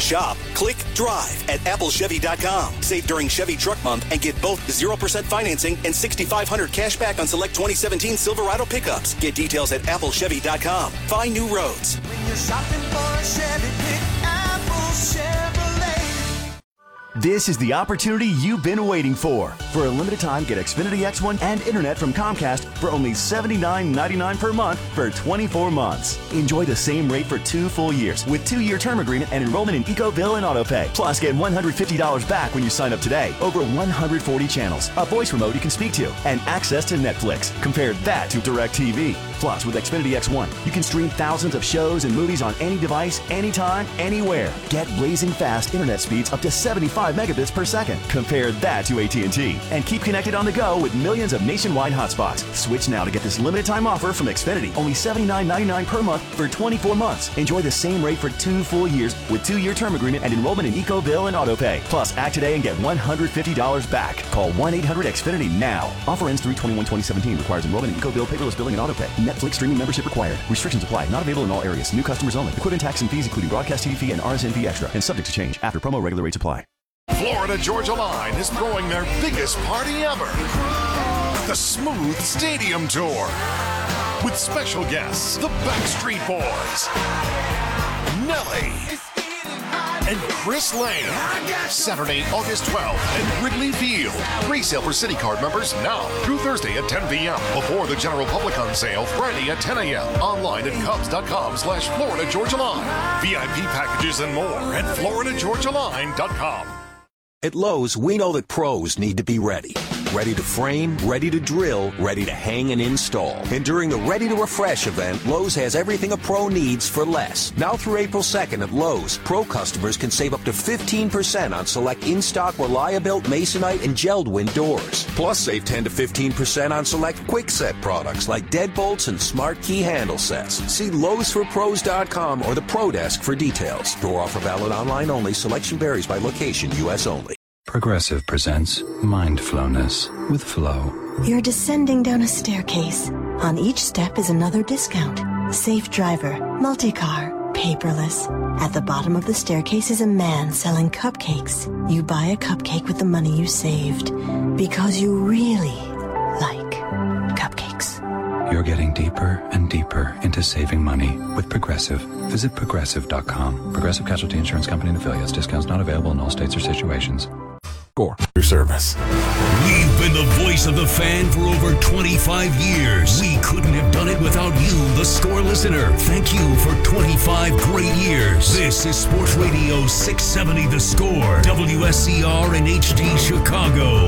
Shop, click Drive at applechevy.com. Save during Chevy Truck Month and get both 0% financing and $6,500 cash back on select 2017 Silverado pickups. Get details at applechevy.com. Find new roads. When you're shopping for a Chevy, pick Apple Chevrolet. This is the opportunity you've been waiting for. For a limited time, get Xfinity X1 and internet from Comcast for only $79.99 per month for 24 months. Enjoy the same rate for 2 full years with 2-year term agreement and enrollment in EcoBill and AutoPay. Plus, get $150 back when you sign up today. Over 140 channels, a voice remote you can speak to, and access to Netflix. Compare that to DirecTV. Plus, with Xfinity X1, you can stream thousands of shows and movies on any device, anytime, anywhere. Get blazing fast internet speeds up to 75 megabits per second. Compare that to AT&T. And keep connected on the go with millions of nationwide hotspots. Switch now to get this limited time offer from Xfinity. Only $79.99 per month for 24 months. Enjoy the same rate for 2 full years with 2-year term agreement and enrollment in EcoBill and AutoPay. Plus, act today and get $150 back. Call 1-800-XFINITY now. Offer ends 3/21/2017. Requires enrollment in EcoBill, paperless billing, and AutoPay. Netflix streaming membership required. Restrictions apply. Not available in all areas. New customers only. Equipment tax and fees including broadcast TV fee and RSN fee extra. And subject to change. After promo, regular rates apply. Florida Georgia Line is throwing their biggest party ever. The Smooth Stadium Tour. With special guests, the Backstreet Boys, Nelly, and Chris Lane. Saturday, August 12th at Wrigley Field. Resale for City Card members now through Thursday at 10 p.m. Before the general public on sale Friday at 10 a.m. Online at Cubs.com/Florida Georgia Line. VIP packages and more at FloridaGeorgiaLine.com. At Lowe's, we know that pros need to be ready. Ready to frame, ready to drill, ready to hang and install. And during the Ready to Refresh event, Lowe's has everything a pro needs for less. Now through April 2nd at Lowe's, pro customers can save up to 15% on select in-stock Reliabuilt, Masonite, and Geldwin doors. Plus, save 10 to 15% on select Kwikset products like deadbolts and smart key handle sets. See Lowe'sForPros.com or the Pro Desk for details. Door offer valid online only. Selection varies by location. U.S. only. Progressive presents Mindfulness with Flow. You're descending down a staircase. On each step is another discount. Safe driver, multi-car, paperless. At the bottom of the staircase is a man selling cupcakes. You buy a cupcake with the money you saved because you really like cupcakes. You're getting deeper and deeper into saving money with Progressive. Visit Progressive.com. Progressive Casualty Insurance Company and affiliates. Discounts not available in all states or situations. Score your service. We've been the voice of the fan for over 25 years. We couldn't have done it without you, the Score listener. Thank you for 25 great years. This is Sports Radio 670 The Score, WSCR and HD Chicago,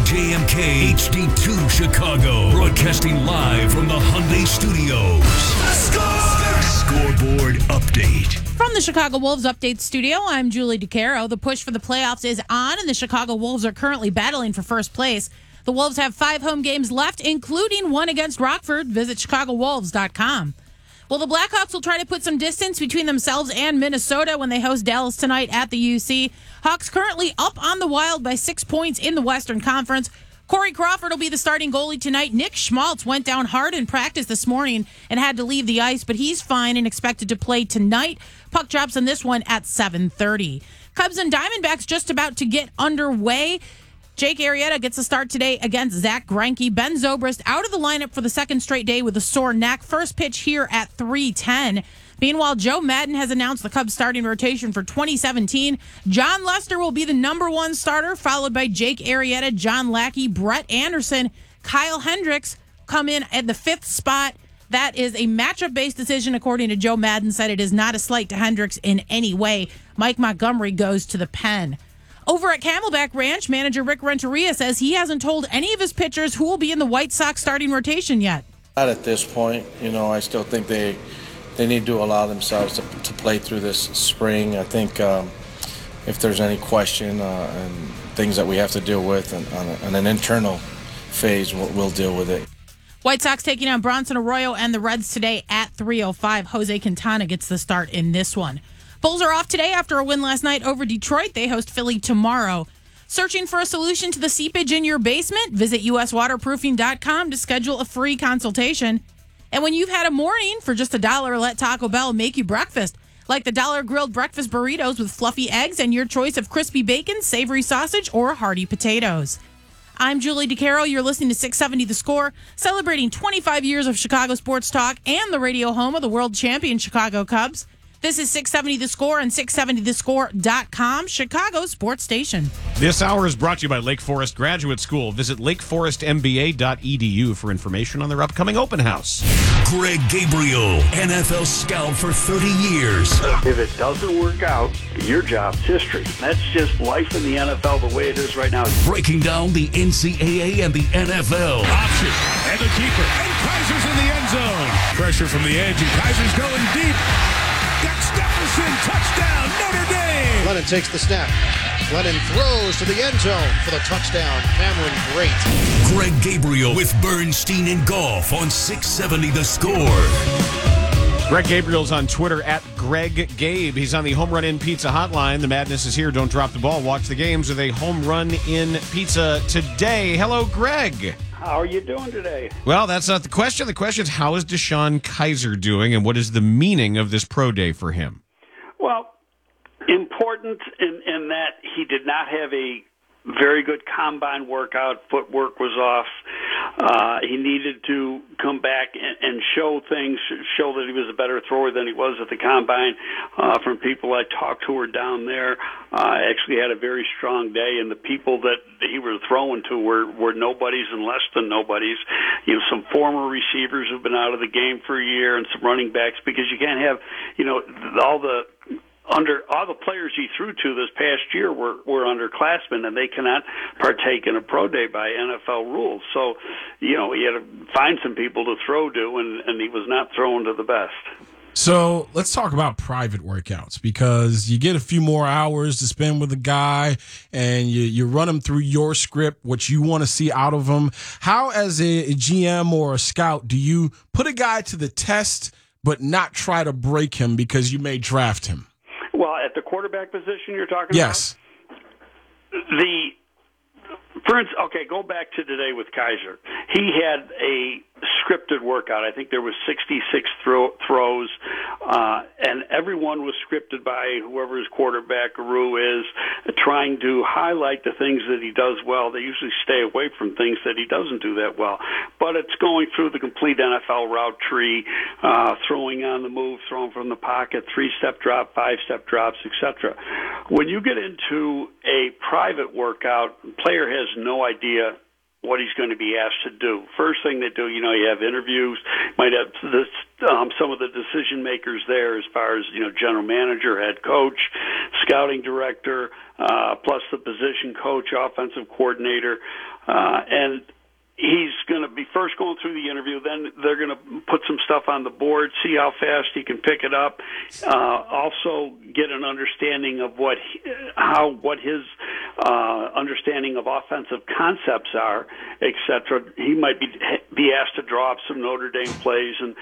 WJMK HD2 Chicago, broadcasting live from the Hyundai Studios. The Score! Scoreboard update. From the Chicago Wolves Update Studio, I'm Julie DeCaro. The push for the playoffs is on, and the Chicago Wolves are currently battling for first place. The Wolves have 5 home games left, including one against Rockford. Visit ChicagoWolves.com. Well, the Blackhawks will try to put some distance between themselves and Minnesota when they host Dallas tonight at the UC. Hawks currently up on the Wild by 6 points in the Western Conference. Corey Crawford will be the starting goalie tonight. Nick Schmaltz went down hard in practice this morning and had to leave the ice, but he's fine and expected to play tonight. Puck drops in this one at 7:30. Cubs and Diamondbacks just about to get underway. Jake Arrieta gets a start today against Zach Greinke. Ben Zobrist out of the lineup for the second straight day with a sore neck. First pitch here at 3:10. Meanwhile, Joe Maddon has announced the Cubs starting rotation for 2017. John Lester will be the number 1 starter, followed by Jake Arrieta, John Lackey, Brett Anderson, Kyle Hendricks come in at the 5th spot. That is a matchup-based decision, according to Joe Maddon, said it is not a slight to Hendricks in any way. Mike Montgomery goes to the pen. Over at Camelback Ranch, manager Rick Renteria says he hasn't told any of his pitchers who will be in the White Sox starting rotation yet. Not at this point. I still think they need to allow themselves to play through this spring. I think if there's any question and things that we have to deal with on an internal phase, we'll deal with it. White Sox taking on Bronson Arroyo and the Reds today at 3:05. Jose Quintana gets the start in this one. Bulls are off today after a win last night over Detroit. They host Philly tomorrow. Searching for a solution to the seepage in your basement? Visit uswaterproofing.com to schedule a free consultation. And when you've had a morning for just $1, let Taco Bell make you breakfast. like the $1 grilled breakfast burritos with fluffy eggs and your choice of crispy bacon, savory sausage, or hearty potatoes. I'm Julie DeCaro. You're listening to 670 The Score, celebrating 25 years of Chicago sports talk and the radio home of the world champion Chicago Cubs. This is 670 The Score and 670thescore.com, Chicago sports station. This hour is brought to you by Lake Forest Graduate School. Visit lakeforestmba.edu for information on their upcoming open house. Greg Gabriel, NFL scout for 30 years. If it doesn't work out, your job's history. That's just life in the NFL the way it is right now. Breaking down the NCAA and the NFL. Option and the keeper. And Kaiser's in the end zone. Pressure from the edge, and Kaiser's going deep. Dex Jefferson, touchdown, Notre Dame. Lennon takes the snap. Lennon throws to the end zone for the touchdown. Cameron Brate. Greg Gabriel with Bernstein and Golf on 670 The Score. Greg Gabriel's on Twitter at Greg Gabe. He's on the Home Run In Pizza hotline. The madness is here. Don't drop the ball. Watch the games with a Home Run In Pizza today. Hello, Greg. How are you doing today? Well, that's not the question. The question is, how is Deshaun Kaiser doing, and what is the meaning of this pro day for him? Well, important in that he did not have a very good combine workout. Footwork was off. He needed to come back and show things, show that he was a better thrower than he was at the combine. From people I talked to were down there, actually had a very strong day, and the people that he was throwing to were nobodies and less than nobodies. You know, some former receivers who've been out of the game for a year, and some running backs, because you can't have, all the players he threw to this past year were underclassmen, and they cannot partake in a pro day by NFL rules. So, he had to find some people to throw to, and he was not throwing to the best. So let's talk about private workouts, because you get a few more hours to spend with a guy, and you run him through your script, what you want to see out of him. How, as a GM or a scout, do you put a guy to the test but not try to break him because you may draft him? Well, at the quarterback position you're talking yes. about? For instance, go back to today with Kaiser. He had a scripted workout. I think there was 66 throws, and everyone was scripted by whoever his quarterback guru is, trying to highlight the things that he does well. They usually stay away from things that he doesn't do that well. But it's going through the complete NFL route tree, throwing on the move, throwing from the pocket, 3-step drop, 5-step drops, etc. When you get into a private workout, the player has no idea what he's going to be asked to do. First thing they do, you have interviews, might have some of the decision makers there as far as, general manager, head coach, scouting director, plus the position coach, offensive coordinator, and he's going to be first going through the interview. Then they're going to put some stuff on the board, see how fast he can pick it up. Also get an understanding of what his understanding of offensive concepts are, etc. He might be asked to draw up some Notre Dame plays and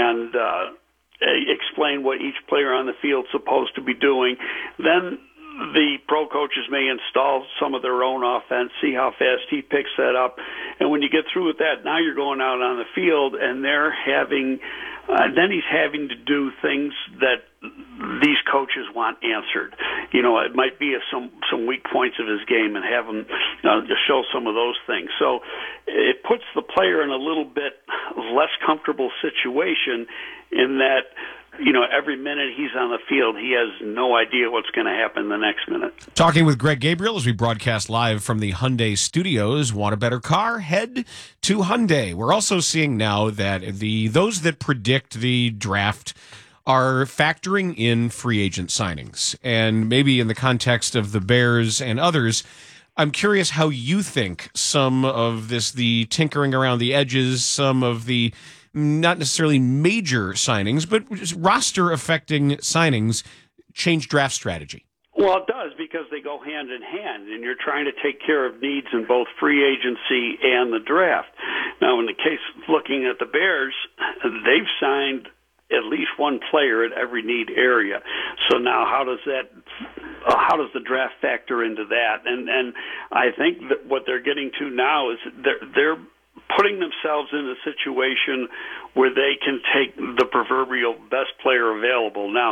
explain what each player on the field is supposed to be doing. Then the pro coaches may install some of their own offense, see how fast he picks that up. And when you get through with that, now you're going out on the field, and they're having then he's having to do things that these coaches want answered. It might be some weak points of his game, and have him just show some of those things. So it puts the player in a little bit less comfortable situation in that, every minute he's on the field, he has no idea what's going to happen the next minute. Talking with Greg Gabriel as we broadcast live from the Hyundai Studios. Want a better car? Head to Hyundai. We're also seeing now that those that predict the draft are factoring in free agent signings. And maybe in the context of the Bears and others, I'm curious how you think some of the tinkering around the edges, some of the not necessarily major signings, but just roster-affecting signings change draft strategy. Well, it does, because they go hand in hand, and you're trying to take care of needs in both free agency and the draft. Now, in the case looking at the Bears, they've signed at least one player at every need area. So now how does the draft factor into that? And I think that what they're getting to now is they're putting themselves in a situation where they can take the proverbial best player available. Now,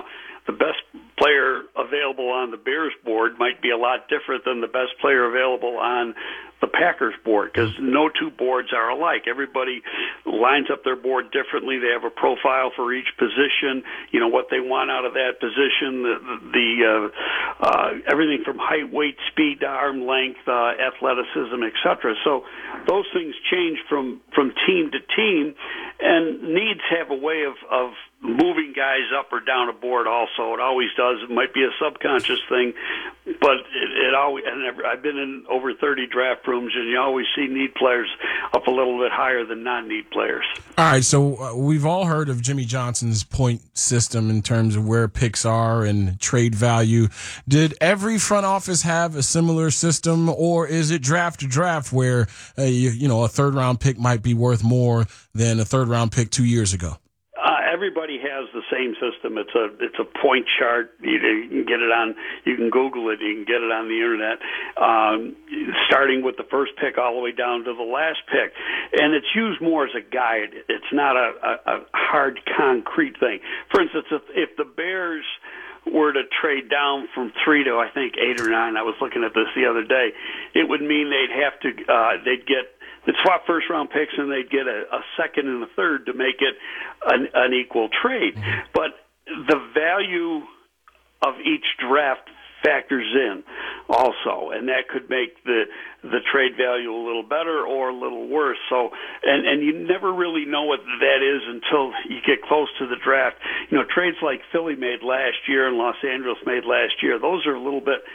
the best player available on the Bears board might be a lot different than the best player available on the Packers board, because no two boards are alike. Everybody lines up their board differently. They have a profile for each position, what they want out of that position, the everything from height, weight, speed to arm length, athleticism, etc. So those things change from team to team, and needs have a way of moving guys up or down a board also. It always does. It might be a subconscious thing, but it always, and I've been in over 30 draft rooms, and you always see need players up a little bit higher than non-need players. All right, so we've all heard of Jimmy Johnson's point system in terms of where picks are and trade value. Did every front office have a similar system, or is it draft to draft where a third-round pick might be worth more than a third-round pick 2 years ago? Everybody has the same system. It's a point chart. You can get it on. You can Google it. You can get it on the internet. Starting with the first pick all the way down to the last pick, and it's used more as a guide. It's not a hard concrete thing. For instance, if the Bears were to trade down from 3 to I think 8 or 9, I was looking at this the other day, it would mean they'd swap first-round picks, and they'd get a second and a third to make it an equal trade. But the value of each draft factors in also, and that could make the trade value a little better or a little worse. So, and you never really know what that is until you get close to the draft. Trades like Philly made last year and Los Angeles made last year, those are a little bit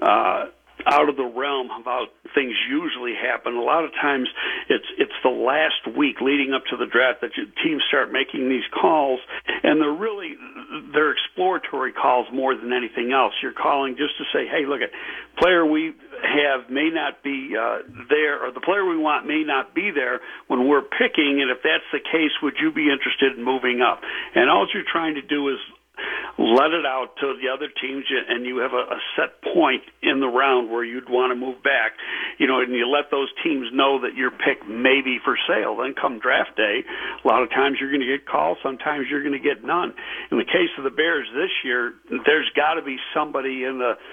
out of the realm of how things usually happen. A lot of times it's the last week leading up to the draft that teams start making these calls, and they're exploratory calls more than anything else. You're calling just to say, hey, look, player we have may not be there, or the player we want may not be there when we're picking, and if that's the case, would you be interested in moving up? And all you're trying to do is let it out to the other teams, and you have a set point in the round where you'd want to move back, and you let those teams know that your pick may be for sale. Then come draft day, a lot of times you're going to get calls, sometimes you're going to get none. In the case of the Bears this year, there's got to be somebody in the,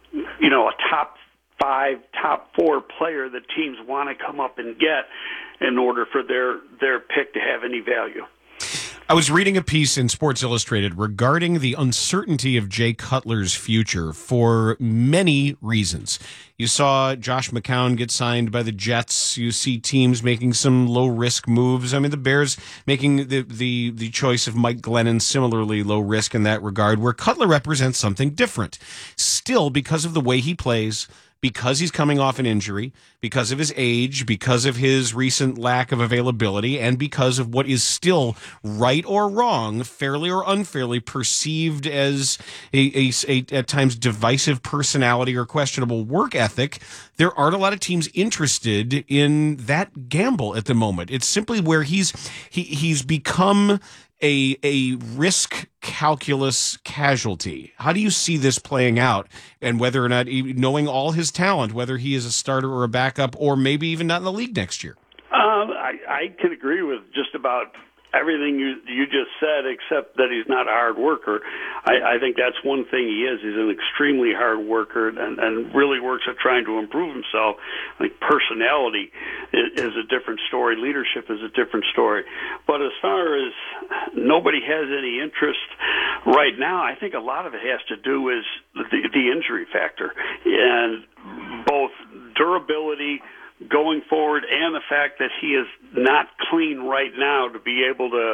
a top 5, top 4 player that teams want to come up and get in order for their pick to have any value. I was reading a piece in Sports Illustrated regarding the uncertainty of Jay Cutler's future for many reasons. You saw Josh McCown get signed by the Jets. You see teams making some low-risk moves. I mean, the Bears making the choice of Mike Glennon, similarly low risk in that regard, where Cutler represents something different. Still, because of the way he plays, because he's coming off an injury, because of his age, because of his recent lack of availability, and because of what is still, right or wrong, fairly or unfairly perceived as a at times divisive personality or questionable work ethic, there aren't a lot of teams interested in that gamble at the moment. It's simply where he's become a risk calculus casualty. How do you see this playing out, and whether or not, knowing all his talent, whether he is a starter or a backup, or maybe even not in the league next year? I can agree with just about everything you just said, except that he's not a hard worker. I think that's one thing he is. He's an extremely hard worker and really works at trying to improve himself. I think personality is a different story. Leadership is a different story. But as far as nobody has any interest right now, I think a lot of it has to do with the injury factor, and both durability going forward and the fact that he is not clean right now to be able to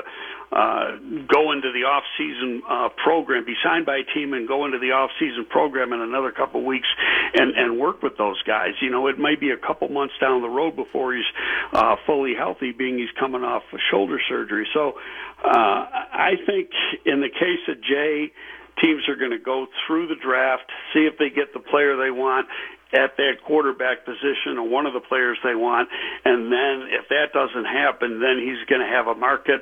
go into the off-season program, be signed by a team and go into the off-season program in another couple of weeks and work with those guys. It might be a couple months down the road before he's fully healthy, being he's coming off a shoulder surgery. So I think in the case of Jay, teams are going to go through the draft, see if they get the player they want at that quarterback position, or one of the players they want, and then if that doesn't happen, then he's going to have a market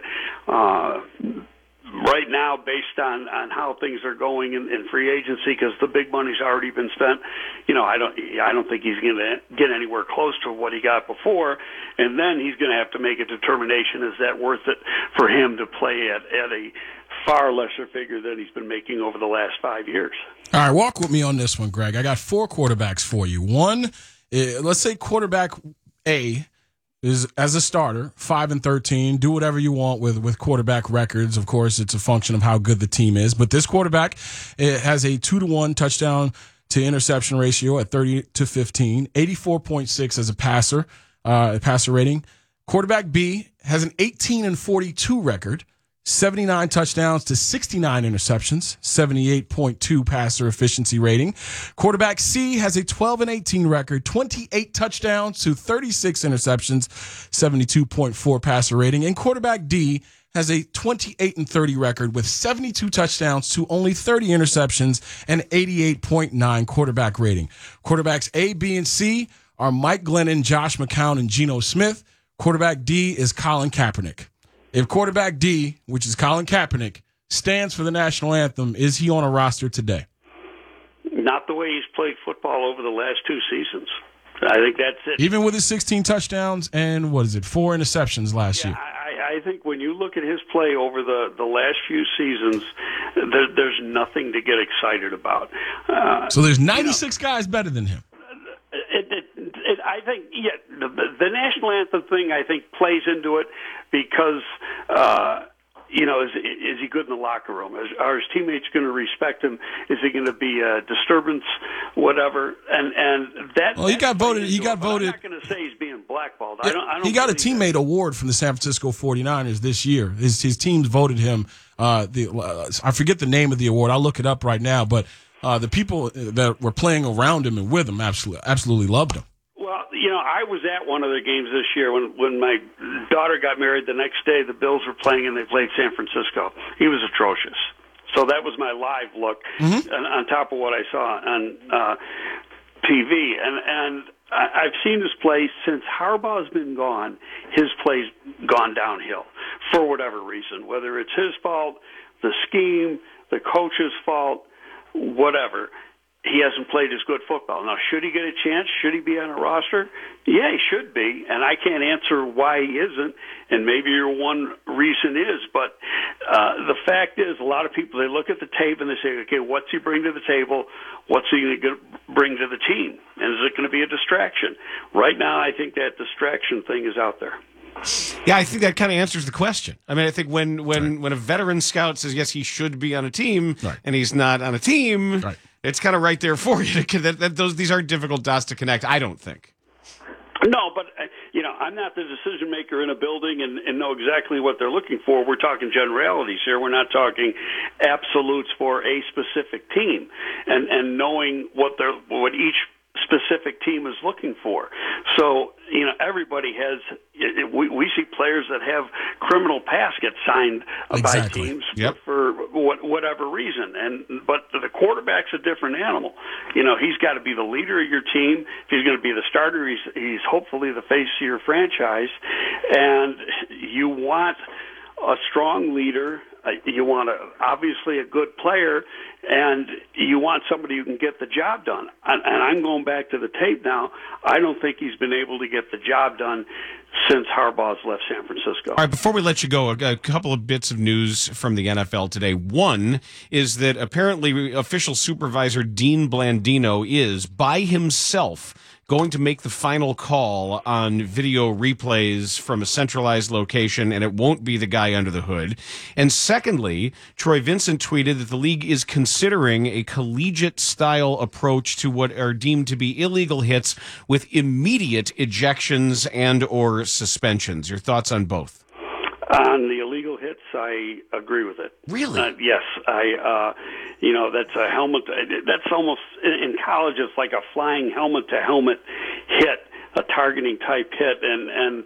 right now based on how things are going in free agency, because the big money's already been spent. I don't think he's going to get anywhere close to what he got before, and then he's going to have to make a determination: is that worth it for him to play at a far lesser figure than he's been making over the last 5 years. All right, walk with me on this one, Greg. I got 4 quarterbacks for you. One, let's say quarterback A is, as a starter, 5-13. Do whatever you want with quarterback records. Of course, it's a function of how good the team is. But this quarterback has a 2-to-1 touchdown to interception ratio at 30-15, 84.6 as a passer rating. Quarterback B has an 18-42 record, 79 touchdowns to 69 interceptions, 78.2 passer efficiency rating. Quarterback C has a 12-18 record, 28 touchdowns to 36 interceptions, 72.4 passer rating. And quarterback D has a 28-30 record with 72 touchdowns to only 30 interceptions and 88.9 quarterback rating. Quarterbacks A, B, and C are Mike Glennon, Josh McCown, and Geno Smith. Quarterback D is Colin Kaepernick. If quarterback D, which is Colin Kaepernick, stands for the national anthem, is he on a roster today? Not the way he's played football over the last 2 seasons. I think that's it. Even with his 16 touchdowns and, 4 interceptions last year? I think when you look at his play over the last few seasons, there's nothing to get excited about. So there's 96 guys better than him. I think, the national anthem thing, I think, plays into it because, is he good in the locker room? Are his teammates going to respect him? Is he going to be a disturbance, whatever? And that. Well, he got voted. I'm not going to say he's being blackballed. He got a teammate award from the San Francisco 49ers this year. His teams voted him. I forget the name of the award. I'll look it up right now. But the people that were playing around him and with him absolutely loved him. Well, I was at one of the games this year when my daughter got married. The next day, the Bills were playing, and they played San Francisco. He was atrocious. So that was my live look on top of what I saw on TV. And I've seen his play since Harbaugh's been gone. His play's gone downhill for whatever reason, whether it's his fault, the scheme, the coach's fault, whatever. He hasn't played as good football. Now, should he get a chance? Should he be on a roster? Yeah, he should be, and I can't answer why he isn't, and maybe your one reason is, but the fact is a lot of people, they look at the tape and they say, okay, what's he bring to the table? What's he going to bring to the team? And is it going to be a distraction? Right now, I think that distraction thing is out there. Yeah, I think that kind of answers the question. I mean, I think when a veteran scout says, yes, he should be on a team, and he's not on a team, it's kind of right there for you. These aren't difficult dots to connect, I don't think. No, but, I'm not the decision maker in a building and know exactly what they're looking for. We're talking generalities here. We're not talking absolutes for a specific team and knowing what each specific team is looking for. So, everybody has, we see players that have criminal past get signed by teams for whatever reason. But the quarterback's a different animal. He's got to be the leader of your team. If he's going to be the starter, he's hopefully the face of your franchise. And you want a strong leader. You want obviously a good player, and you want somebody who can get the job done. And I'm going back to the tape now. I don't think he's been able to get the job done since Harbaugh's left San Francisco. All right, before we let you go, a couple of bits of news from the NFL today. One is that apparently official supervisor Dean Blandino is, by himself, going to make the final call on video replays from a centralized location, and it won't be the guy under the hood. And secondly, Troy Vincent tweeted that the league is considering a collegiate-style approach to what are deemed to be illegal hits with immediate ejections and or suspensions. Your thoughts on both? On the illegal hits, I agree with it. Really? Yes. That's a helmet. That's almost, in college, it's like a flying helmet-to-helmet hit, a targeting type hit. And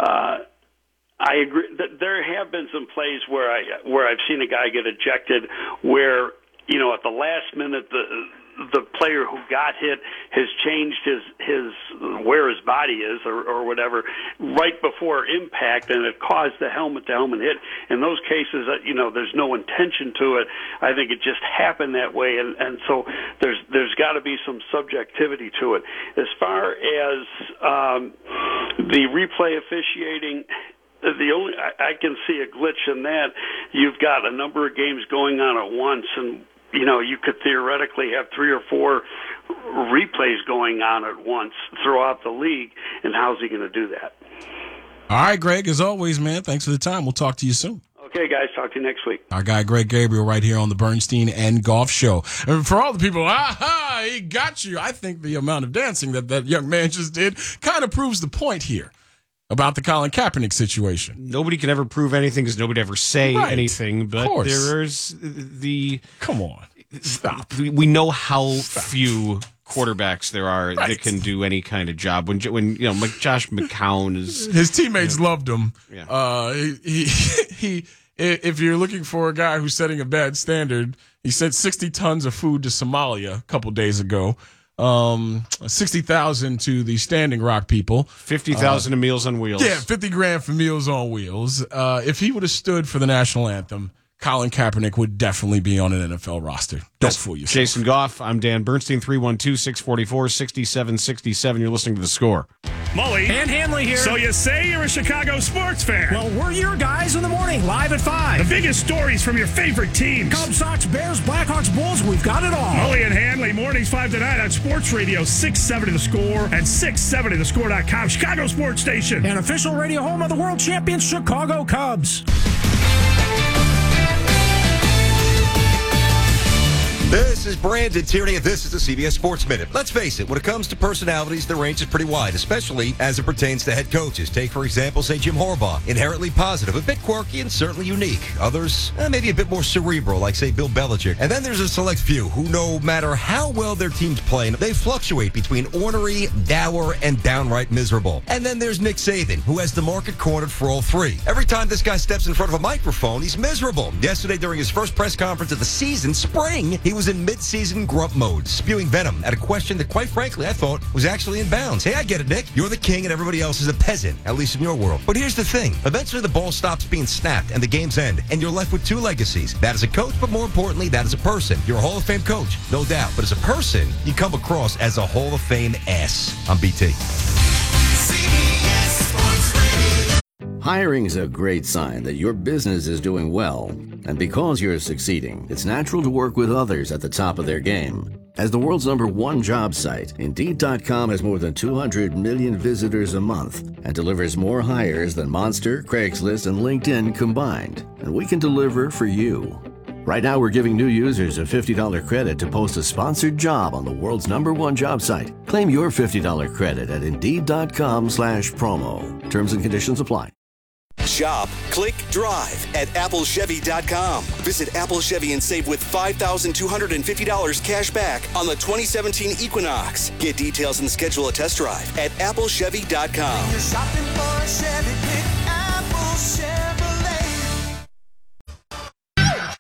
I agree that there have been some plays where I've seen a guy get ejected where, at the last minute, the player who got hit has changed his where his body is or whatever right before impact, and it caused the helmet-to-helmet hit. In those cases, there's no intention to it. I think it just happened that way, and so there's got to be some subjectivity to it. As far as the replay officiating, I can see a glitch in that. You've got a number of games going on at once, and you could theoretically have 3 or 4 replays going on at once throughout the league, and how's he going to do that? All right, Greg, as always, man, thanks for the time. We'll talk to you soon. Okay, guys, talk to you next week. Our guy, Greg Gabriel, right here on the Bernstein and Golf Show. And for all the people, he got you. I think the amount of dancing that young man just did kind of proves the point here about the Colin Kaepernick situation. Nobody can ever prove anything because nobody ever say anything, but there's the... Come on. Stop. We know how few quarterbacks there are that can do any kind of job. When like Josh McCown is... His teammates loved him. Yeah. He if you're looking for a guy who's setting a bad standard, he sent 60 tons of food to Somalia a couple days ago. 60,000 to the Standing Rock people. 50,000 to Meals on Wheels. Yeah, 50 grand for Meals on Wheels. If he would have stood for the national anthem, Colin Kaepernick would definitely be on an NFL roster. Don't fool yourself. Jason Goff, I'm Dan Bernstein, 312-644-6767. You're listening to The Score. Mully. And Hanley here. So you say you're a Chicago sports fan. Well, we're your guys in the morning, live at 5. The biggest stories from your favorite teams. Cubs, Sox, Bears, Blackhawks, Bulls, we've got it all. Mully and Hanley, mornings 5 to 9 on Sports Radio 670 The Score and 670thescore.com, Chicago sports station. An official radio home of the world champion Chicago Cubs. This is Brandon Tierney, and this is the CBS Sports Minute. Let's face it, when it comes to personalities, the range is pretty wide, especially as it pertains to head coaches. Take, for example, say Jim Harbaugh. Inherently positive, a bit quirky, and certainly unique. Others, maybe a bit more cerebral, like, say, Bill Belichick. And then there's a select few who, no matter how well their team's playing, they fluctuate between ornery, dour, and downright miserable. And then there's Nick Saban, who has the market cornered for all three. Every time this guy steps in front of a microphone, he's miserable. Yesterday, during his first press conference of the season, spring, he was in mid-season grump mode, spewing venom at a question that, quite frankly, I thought was actually in bounds. Hey, I get it, Nick. You're the king and everybody else is a peasant, at least in your world. But here's the thing. Eventually, the ball stops being snapped and the games end, and you're left with two legacies. That as a coach, but more importantly, that as a person. You're a Hall of Fame coach, no doubt. But as a person, you come across as a Hall of Fame ass. I'm BT. Hiring is a great sign that your business is doing well. And because you're succeeding, it's natural to work with others at the top of their game. As the world's #1 job site, Indeed.com has more than 200 million visitors a month and delivers more hires than Monster, Craigslist, and LinkedIn combined. And we can deliver for you. Right now, we're giving new users a $50 credit to post a sponsored job on the world's #1 job site. Claim your $50 credit at Indeed.com/promo. Terms and conditions apply. Shop, click, drive at AppleChevy.com. Visit Apple Chevy and save with $5,250 cash back on the 2017 Equinox. Get details and schedule a test drive at AppleChevy.com. When you're shopping for a Chevy, pick Apple Chevrolet.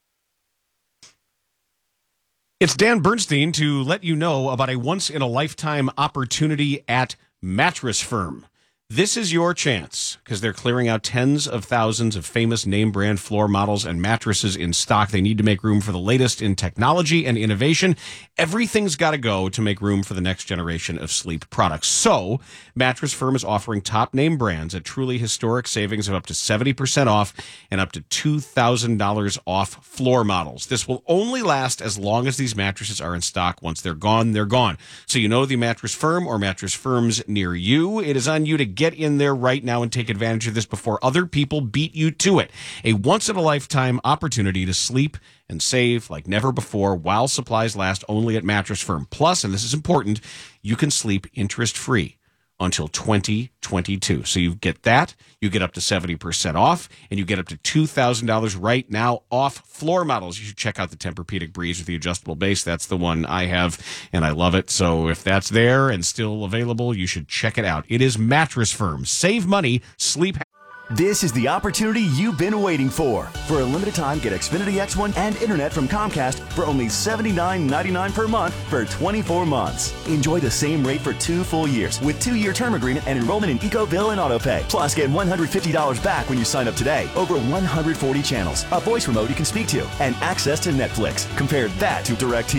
It's Dan Bernstein to let you know about a once-in-a-lifetime opportunity at Mattress Firm. This is your chance because they're clearing out tens of thousands of famous name brand floor models and mattresses in stock. They need to make room for the latest in technology and innovation. Everything's got to go to make room for the next generation of sleep products. So Mattress Firm is offering top name brands at truly historic savings of up to 70% off and up to $2,000 off floor models. This will only last as long as these mattresses are in stock. Once they're gone, they're gone. So you know the Mattress Firm or Mattress Firms near you. It is on you to get in there right now and take advantage of this before other people beat you to it. A once-in-a-lifetime opportunity to sleep and save like never before while supplies last, only at Mattress Firm. Plus, and this is important, you can sleep interest-free until 2022. So you get that, you get up to 70% off, and you get up to $2,000 right now off floor models. You should check out the Tempur-Pedic Breeze with the adjustable base. That's the one I have, and I love it. So if that's there and still available, you should check it out. It is Mattress Firm. Save money, sleep. This is the opportunity you've been waiting for. For a limited time, get Xfinity X1 and internet from Comcast for only $79.99 per month for 24 months. Enjoy the same rate for 2 full years with 2-year term agreement and enrollment in EcoBill and AutoPay. Plus, get $150 back when you sign up today. Over 140 channels, a voice remote you can speak to, and access to Netflix. Compare that to DirecTV.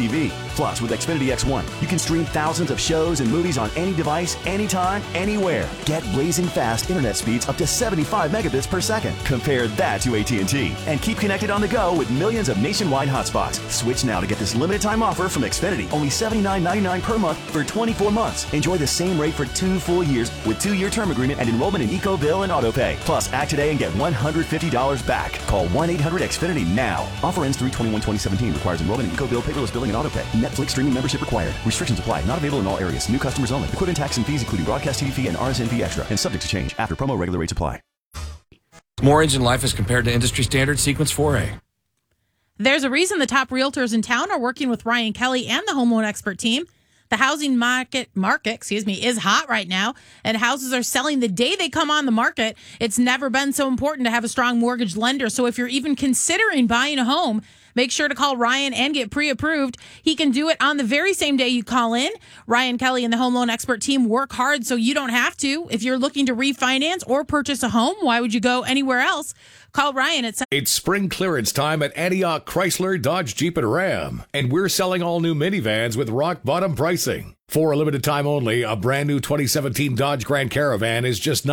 Plus, with Xfinity X1, you can stream thousands of shows and movies on any device, anytime, anywhere. Get blazing fast internet speeds up to 75 megabits per second. Compare that to AT&T. And keep connected on the go with millions of nationwide hotspots. Switch now to get this limited time offer from Xfinity. Only $79.99 per month for 24 months. Enjoy the same rate for 2 full years with 2-year term agreement and enrollment in EcoBill and AutoPay. Plus, act today and get $150 back. Call 1-800-XFINITY now. Offer ends 3/21/2017. Requires enrollment in EcoBill, paperless billing, and AutoPay. Netflix streaming membership required. Restrictions apply. Not available in all areas. New customers only. Equipment tax and fees including broadcast TV fee and RSN fee extra. And subject to change. After promo, regular rates apply. More engine life as compared to industry standard Sequence 4A. There's a reason the top realtors in town are working with Ryan Kelly and the Home Loan Expert team. The housing market is hot right now, and houses are selling the day they come on the market. It's never been so important to have a strong mortgage lender. So if you're even considering buying a home, make sure to call Ryan and get pre-approved. He can do it on the very same day you call in. Ryan Kelly and the Home Loan Expert team work hard so you don't have to. If you're looking to refinance or purchase a home, why would you go anywhere else? Call Ryan at... It's spring clearance time at Antioch Chrysler, Dodge, Jeep, and Ram. And we're selling all new minivans with rock bottom pricing. For a limited time only, a brand new 2017 Dodge Grand Caravan is just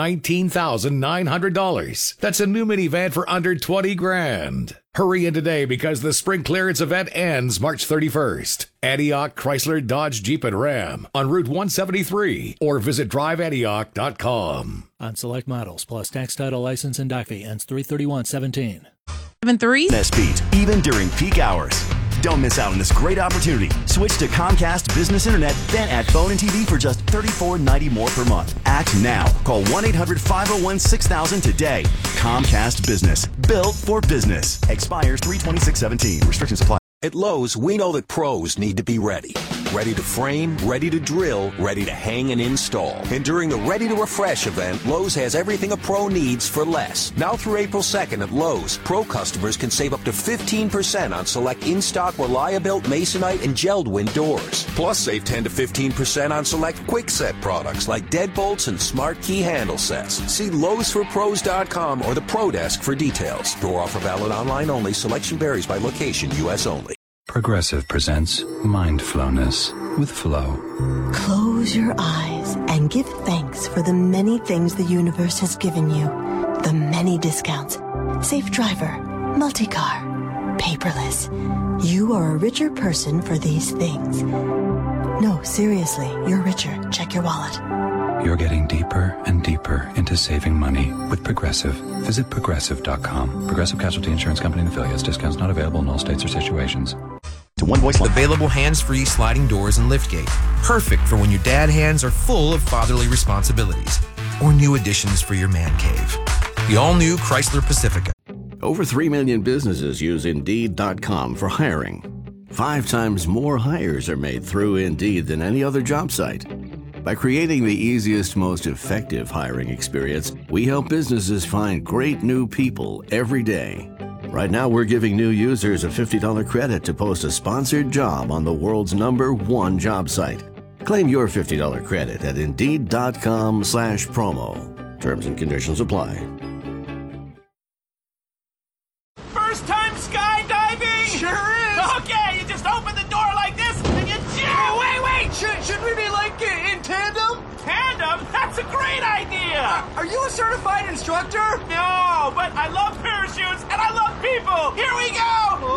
$19,900. That's a new minivan for under $20,000. Hurry in today because the spring clearance event ends March 31st. Antioch Chrysler, Dodge, Jeep, and Ram on Route 173 or visit driveantioch.com. On select models plus tax, title, license, and doc fee ends 3/31/17. 7-3. Net speeds, even during peak hours. Don't miss out on this great opportunity. Switch to Comcast Business Internet, then add phone and TV for just $34.90 more per month. Act now. Call 1-800-501-6000 today. Comcast Business. Built for business. Expires 3/26/17. Restrictions apply. At Lowe's, we know that pros need to be ready. Ready to frame, ready to drill, ready to hang and install. And during the Ready to Refresh event, Lowe's has everything a pro needs for less. Now through April 2nd at Lowe's, pro customers can save up to 15% on select in-stock Reliabuilt, Masonite, and Geldwin doors. Plus, save 10 to 15% on select Quickset products like deadbolts and Smart Key handle sets. See Lowe'sForPros.com or the Pro Desk for details. Door offer valid online only. Selection varies by location. U.S. only. Progressive presents Mindfulness with Flow. Close your eyes and give thanks for the many things the universe has given you. The many discounts. Safe driver, multi-car, paperless. You are a richer person for these things. No, seriously, you're richer. Check your wallet. You're getting deeper and deeper into saving money with Progressive. Visit Progressive.com. Progressive Casualty Insurance Company and affiliates. Discounts not available in all states or situations. To one voice line. Available hands-free sliding doors and liftgate. Perfect for when your dad hands are full of fatherly responsibilities. Or new additions for your man cave. The all-new Chrysler Pacifica. Over 3 million businesses use Indeed.com for hiring. 5 times more hires are made through Indeed than any other job site. By creating the easiest, most effective hiring experience, we help businesses find great new people every day. Right now, we're giving new users a $50 credit to post a sponsored job on the world's #1 job site. Claim your $50 credit at Indeed.com/promo. Terms and conditions apply. First time skydiving? Sure is. Okay, you just open the door like this and you jump. Oh, wait. Should we be like in tandem? Tandem? That's a great idea. Are you a certified instructor? No, but I love parachutes and I love people. Here we go.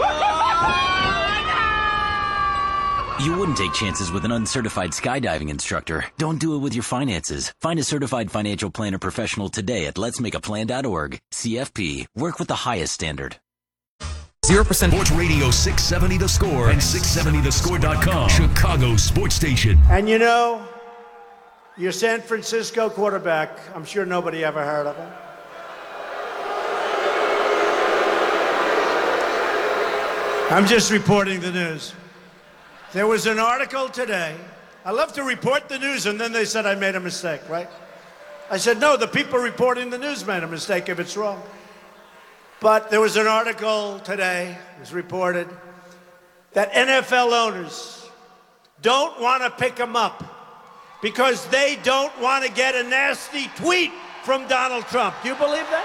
You wouldn't take chances with an uncertified skydiving instructor. Don't do it with your finances. Find a certified financial planner professional today at letsmakeaplan.org. CFP. Work with the highest standard. 0% Sports Radio 670 The Score and 670thescore.com. Chicago Sports Station. And you know, your San Francisco quarterback, I'm sure nobody ever heard of him. I'm just reporting the news. There was an article today. I love to report the news, and then they said I made a mistake, right? I said, no, the people reporting the news made a mistake if it's wrong. But there was an article today, it was reported, that NFL owners don't want to pick him up because they don't want to get a nasty tweet from Donald Trump. Do you believe that?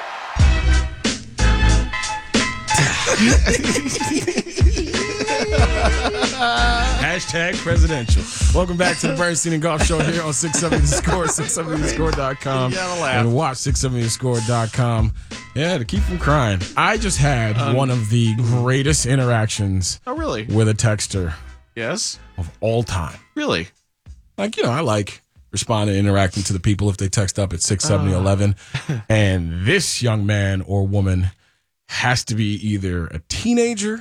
Hashtag presidential. Welcome back to the Bernstein and Golf Show here on 670 The Score, 670thescore.com, and watch 670thescore.com. Yeah, to keep from crying. I just had one of the greatest interactions with a texter Yes? of all time. Really? Like, I like responding, interacting to the people if they text up at 67011. And this young man or woman has to be either a teenager,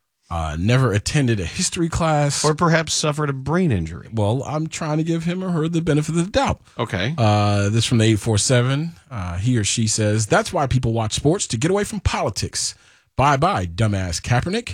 never attended a history class, or perhaps suffered a brain injury. Well, I'm trying to give him or her the benefit of the doubt. Okay. This from the 847. He or she says, that's why people watch sports, to get away from politics. Bye-bye, dumbass Kaepernick.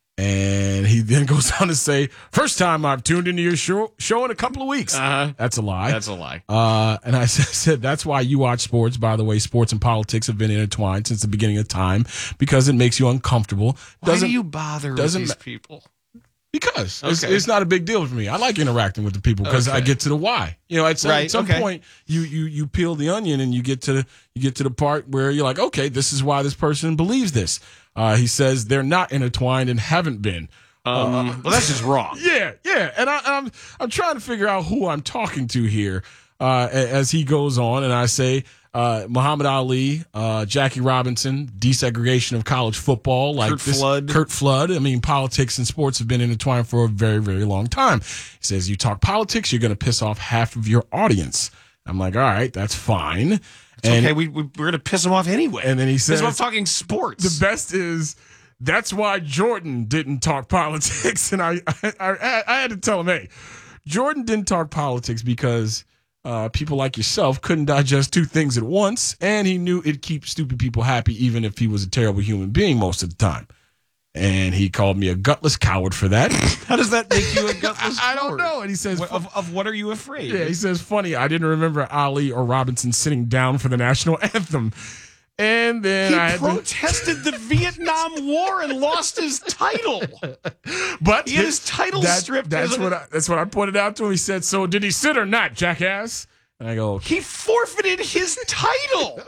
And he then goes on to say, first time I've tuned into your show in a couple of weeks. That's a lie. That's a lie. And I said, that's why you watch sports. By the way, sports and politics have been intertwined since the beginning of time because it makes you uncomfortable. Why do you bother with these people? Because it's not a big deal for me. I like interacting with the people because I get to the why. At some point, you peel the onion and you get to the part where you're like, okay, this is why this person believes this. He says they're not intertwined and haven't been. Well, that's just wrong. Yeah. And I'm trying to figure out who I'm talking to here as he goes on, and I say Muhammad Ali, Jackie Robinson, desegregation of college football, like Kurt Flood. I mean, politics and sports have been intertwined for a very, very long time. He says you talk politics, you're going to piss off half of your audience. I'm like, all right, that's fine. Okay, we're going to piss him off anyway. And then he says, I'm talking sports. The best is, that's why Jordan didn't talk politics. And I had to tell him, hey, Jordan didn't talk politics because people like yourself couldn't digest two things at once. And he knew it'd keep stupid people happy, even if he was a terrible human being most of the time. And he called me a gutless coward for that. How does that make you a gutless I don't know. And he says, of what are you afraid? Yeah, he says, funny, I didn't remember Ali or Robinson sitting down for the national anthem. And then he protested the Vietnam War and lost his title. But he had his title stripped. That's what I pointed out to him. He said, so did he sit or not, jackass? And I go, he forfeited his title.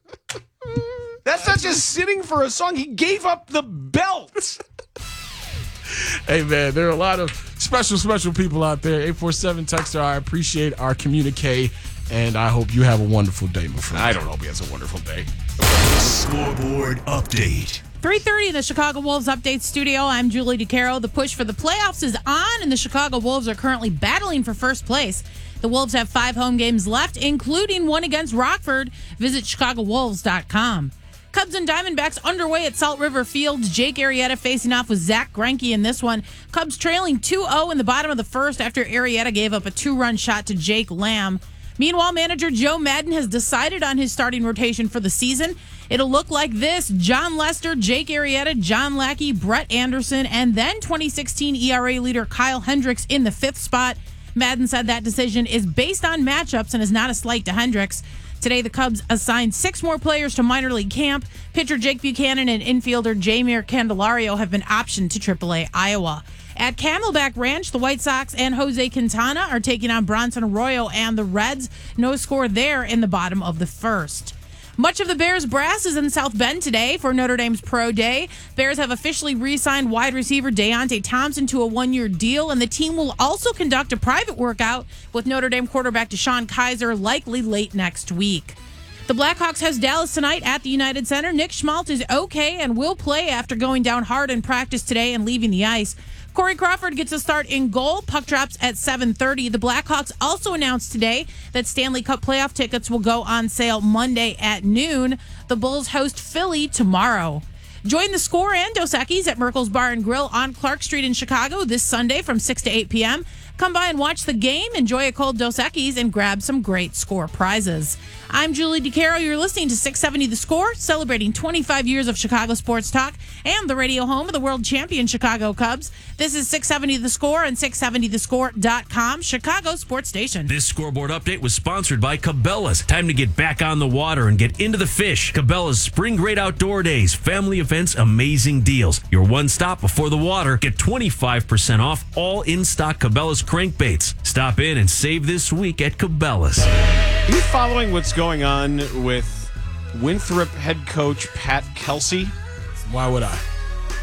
That's not just sitting for a song. He gave up the belt. Hey, man, there are a lot of special people out there. 847 texter, I appreciate our communique, and I hope you have a wonderful day, my friend. I don't hope he has a wonderful day. Scoreboard update. 3:30 in the Chicago Wolves Update Studio. I'm Julie DeCaro. The push for the playoffs is on, and the Chicago Wolves are currently battling for first place. The Wolves have 5 home games left, including one against Rockford. Visit ChicagoWolves.com. Cubs and Diamondbacks underway at Salt River Field. Jake Arrieta facing off with Zach Greinke in this one. Cubs trailing 2-0 in the bottom of the first after Arrieta gave up a 2-run shot to Jake Lamb. Meanwhile, manager Joe Madden has decided on his starting rotation for the season. It'll look like this: John Lester, Jake Arrieta, John Lackey, Brett Anderson, and then 2016 ERA leader Kyle Hendricks in the 5th spot. Madden said that decision is based on matchups and is not a slight to Hendricks. Today, the Cubs assigned 6 more players to minor league camp. Pitcher Jake Buchanan and infielder Jeimer Candelario have been optioned to AAA Iowa. At Camelback Ranch, the White Sox and Jose Quintana are taking on Bronson Arroyo and the Reds. No score there in the bottom of the first. Much of the Bears brass is in South Bend today for Notre Dame's Pro Day. Bears have officially re-signed wide receiver Deontay Thompson to a 1-year deal, and the team will also conduct a private workout with Notre Dame quarterback DeShone Kizer likely late next week. The Blackhawks host Dallas tonight at the United Center. Nick Schmaltz is okay and will play after going down hard in practice today and leaving the ice. Corey Crawford gets a start in goal. Puck drops at 7:30. The Blackhawks also announced today that Stanley Cup playoff tickets will go on sale Monday at noon. The Bulls host Philly tomorrow. Join the Score and Dos Equis at Merkel's Bar and Grill on Clark Street in Chicago this Sunday from 6 to 8 p.m. Come by and watch the game, enjoy a cold Dos Equis, and grab some great Score prizes. I'm Julie DeCaro. You're listening to 670 The Score, celebrating 25 years of Chicago sports talk and the radio home of the world champion Chicago Cubs. This is 670 The Score and 670thescore.com, Chicago sports station. This scoreboard update was sponsored by Cabela's. Time to get back on the water and get into the fish. Cabela's Spring Great Outdoor Days, family events, amazing deals. Your one stop before the water. Get 25% off all in-stock Cabela's crankbaits. Stop in and save this week at Cabela's. Are you following what's going on with Winthrop head coach Pat Kelsey? Why would I?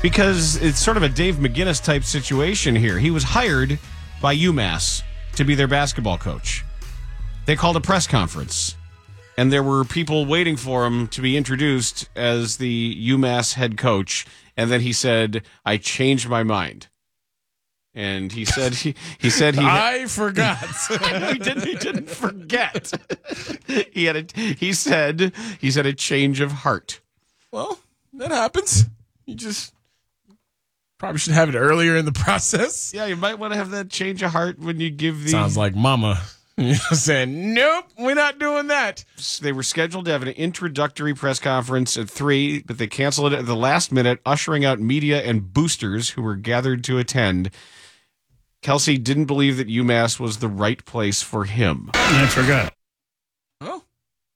Because it's sort of a Dave McGinnis type situation here. He was hired by UMass to be their basketball coach. They called a press conference, and there were people waiting for him to be introduced as the UMass head coach. And then he said, "I changed my mind." And he said he I forgot. he didn't forget. He said a change of heart. Well, that happens. You just probably should have it earlier in the process. Yeah, you might want to have that change of heart when you give the... Sounds like mama saying, nope, we're not doing that. They were scheduled to have an introductory press conference at 3, but they canceled it at the last minute, ushering out media and boosters who were gathered to attend. Kelsey didn't believe that UMass was the right place for him. I forgot. Oh.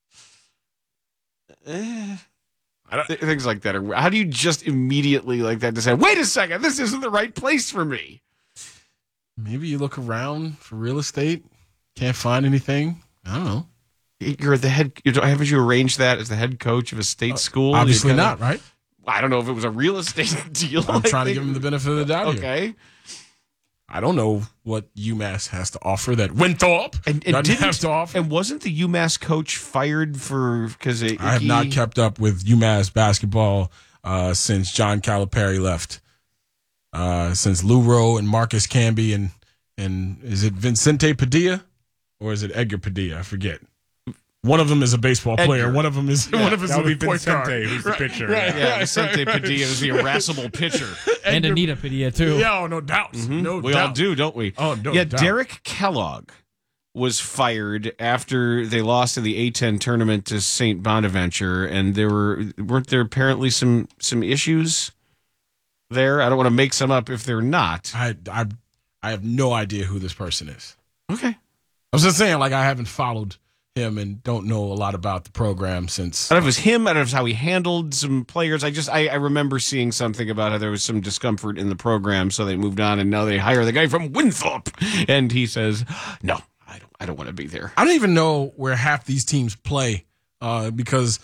Things like that. How do you just immediately like that decide, wait a second, this isn't the right place for me? Maybe you look around for real estate, can't find anything. I don't know. You're the head. Haven't you arranged that as the head coach of a state school? Obviously not, right? I don't know if it was a real estate deal. I'm trying to give him the benefit of the doubt. Okay. Here. I don't know what UMass has to offer that Winthrop doesn't have to offer. And wasn't the UMass coach fired because I have not kept up with UMass basketball since John Calipari left. Since Lou Rowe and Marcus Camby and is it Vincente Padilla or is it Edgar Padilla? I forget. One of them is a baseball player. Edgar. One of them is a point guard. Who's the pitcher. Right. Yeah, Vicente Padilla is the irascible pitcher. And Anita Padilla, too. Yeah, no doubt. No we doubt. all do, don't we? Oh, no doubt. doubt. Derek Kellogg was fired after they lost in the A10 tournament to St. Bonaventure, and weren't there apparently some issues there? I don't want to make some up if they're not. I have no idea who this person is. Okay. I was just saying, like, I haven't followed him and don't know a lot about the program since. I don't know if it was him. I don't know if it's how he handled some players. I remember seeing something about how there was some discomfort in the program, so they moved on, and now they hire the guy from Winthrop, and he says, "No, I don't want to be there." I don't even know where half these teams play because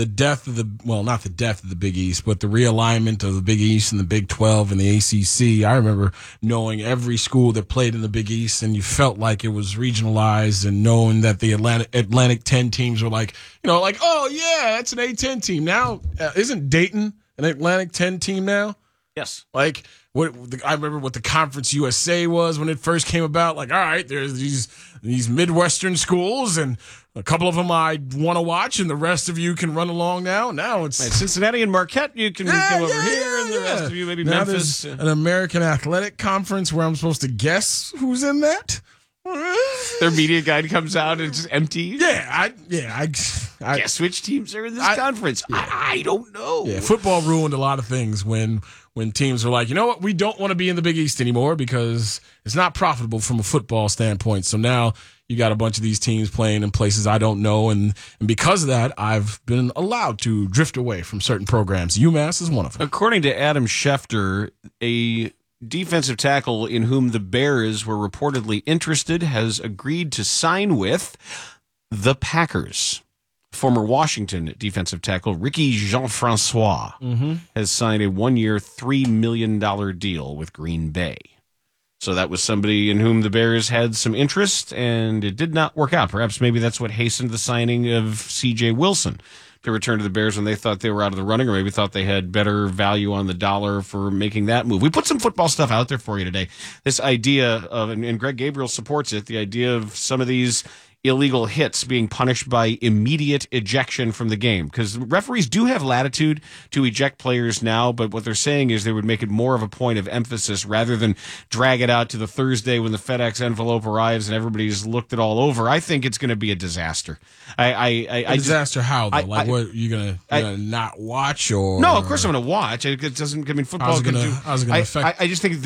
not the death of the Big East, but the realignment of the Big East and the Big 12 and the ACC. I remember knowing every school that played in the Big East, and you felt like it was regionalized, and knowing that the Atlantic 10 teams were like, oh yeah, that's an A10 team. Now, isn't Dayton an Atlantic 10 team now? Yes. Like, I remember what the Conference USA was when it first came about. Like, all right, there's these Midwestern schools, and a couple of them I want to watch, and the rest of you can run along now. Now it's Cincinnati and Marquette. You can come over here, and the rest of you maybe now Memphis. There's an American Athletic Conference where I'm supposed to guess who's in that. Their media guide comes out and it's just empty. I guess which teams are in this conference. Yeah. I don't know. Yeah, football ruined a lot of things when teams are like, you know what, we don't want to be in the Big East anymore because it's not profitable from a football standpoint. So now you got a bunch of these teams playing in places I don't know, and because of that, I've been allowed to drift away from certain programs. UMass is one of them. According to Adam Schefter, a defensive tackle in whom the Bears were reportedly interested has agreed to sign with the Packers. Former Washington defensive tackle Ricky Jean-Francois has signed a 1-year, $3 million deal with Green Bay. So that was somebody in whom the Bears had some interest, and it did not work out. Perhaps maybe that's what hastened the signing of C.J. Wilson to return to the Bears when they thought they were out of the running, or maybe thought they had better value on the dollar for making that move. We put some football stuff out there for you today. This idea of, and Greg Gabriel supports it, the idea of some of these illegal hits being punished by immediate ejection from the game, because referees do have latitude to eject players now, but what they're saying is they would make it more of a point of emphasis rather than drag it out to the Thursday when the FedEx envelope arrives and everybody's looked it all over. I think it's going to be a disaster. Disaster how, though? What, you gonna not watch? Or no, of course I'm going to watch. It doesn't, I mean, football's going to affect. I just think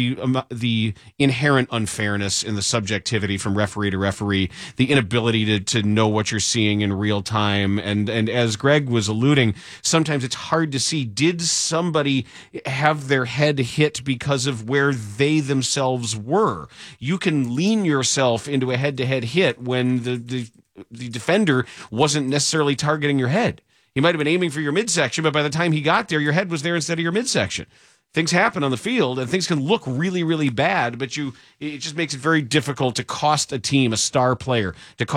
the inherent unfairness in the subjectivity from referee to referee, the inability to know what you're seeing in real time. And as Greg was alluding, sometimes it's hard to see, did somebody have their head hit because of where they themselves were? You can lean yourself into a head-to-head hit when the defender wasn't necessarily targeting your head. He might have been aiming for your midsection, but by the time he got there, your head was there instead of your midsection. things happen on the field and things can look really, really bad, but it just makes it very difficult to cost a team a star player,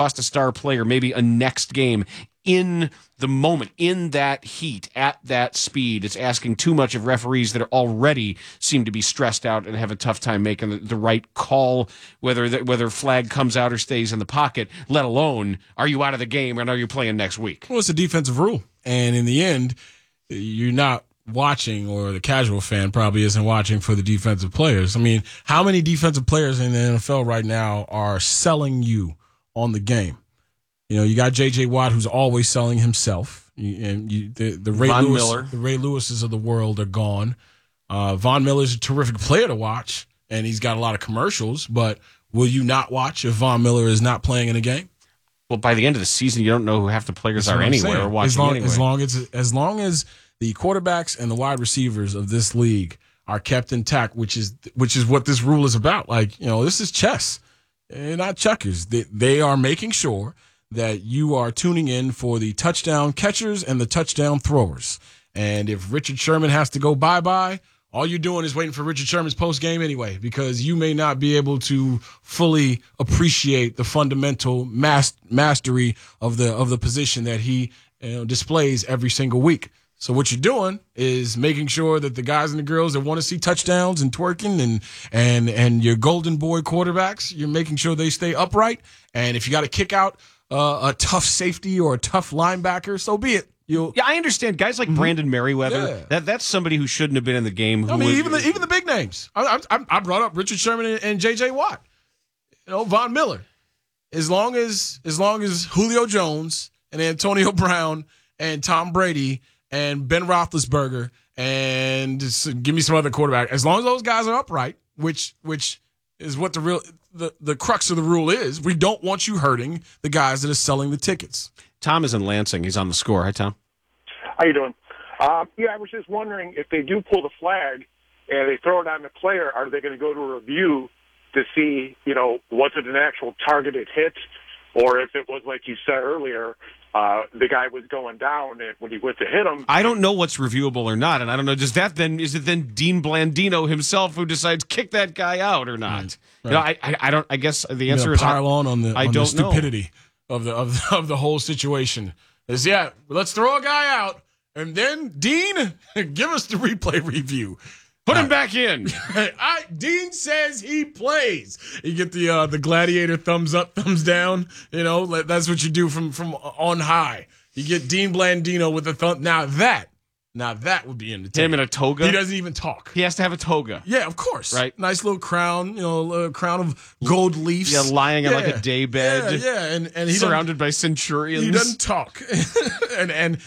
maybe a next game in the moment, in that heat, at that speed. It's asking too much of referees that already seem to be stressed out and have a tough time making the right call, whether flag comes out or stays in the pocket, let alone are you out of the game or are you playing next week? Well, it's a defensive rule. And in the end, you're not watching, or the casual fan probably isn't watching for the defensive players. I mean, how many defensive players in the NFL right now are selling you on the game? You know, you got J.J. Watt, who's always selling himself. The Ray Lewises of the world are gone. Von Miller's a terrific player to watch, and he's got a lot of commercials, but will you not watch if Von Miller is not playing in a game? Well, by the end of the season, you don't know who half the players are anyway or watching anyway. As long as the quarterbacks and the wide receivers of this league are kept intact, which is what this rule is about. Like, you know, this is chess, not checkers. They are making sure that you are tuning in for the touchdown catchers and the touchdown throwers. And if Richard Sherman has to go bye-bye, all you're doing is waiting for Richard Sherman's post-game anyway, because you may not be able to fully appreciate the fundamental mastery of the position that he displays every single week. So what you're doing is making sure that the guys and the girls that want to see touchdowns and twerking and your golden boy quarterbacks, you're making sure they stay upright. And if you got to kick out a tough safety or a tough linebacker, so be it. I understand guys like Brandon Merriweather. Yeah. That's somebody who shouldn't have been in the game. Even the big names. I brought up Richard Sherman and J.J. Watt. You know, Von Miller. As long as Julio Jones and Antonio Brown and Tom Brady and Ben Roethlisberger and give me some other quarterback. As long as those guys are upright, which is what the crux of the rule is, we don't want you hurting the guys that are selling the tickets. Tom is in Lansing. He's on the score. Hi, Tom. How you doing? I was just wondering if they do pull the flag and they throw it on the player, are they going to go to a review to see, was it an actual targeted hit, or if it was like you said earlier, the guy was going down and when he went to hit him. I don't know what's reviewable or not, and I don't know. Is it then Dean Blandino himself who decides kick that guy out or not? Right. I don't. I guess the answer is pile on the stupidity of the whole situation. Is let's throw a guy out and then Dean, give us the replay review. Put him back in. Dean says he plays. You get the gladiator thumbs up, thumbs down. That's what you do from on high. You get Dean Blandino with the thumb. Now that would be entertaining. Him in a toga? He doesn't even talk. He has to have a toga. Yeah, of course. Right. Nice little crown, a crown of gold leaves. Yeah, lying on like a daybed. Yeah. And he's surrounded by centurions. He doesn't talk. and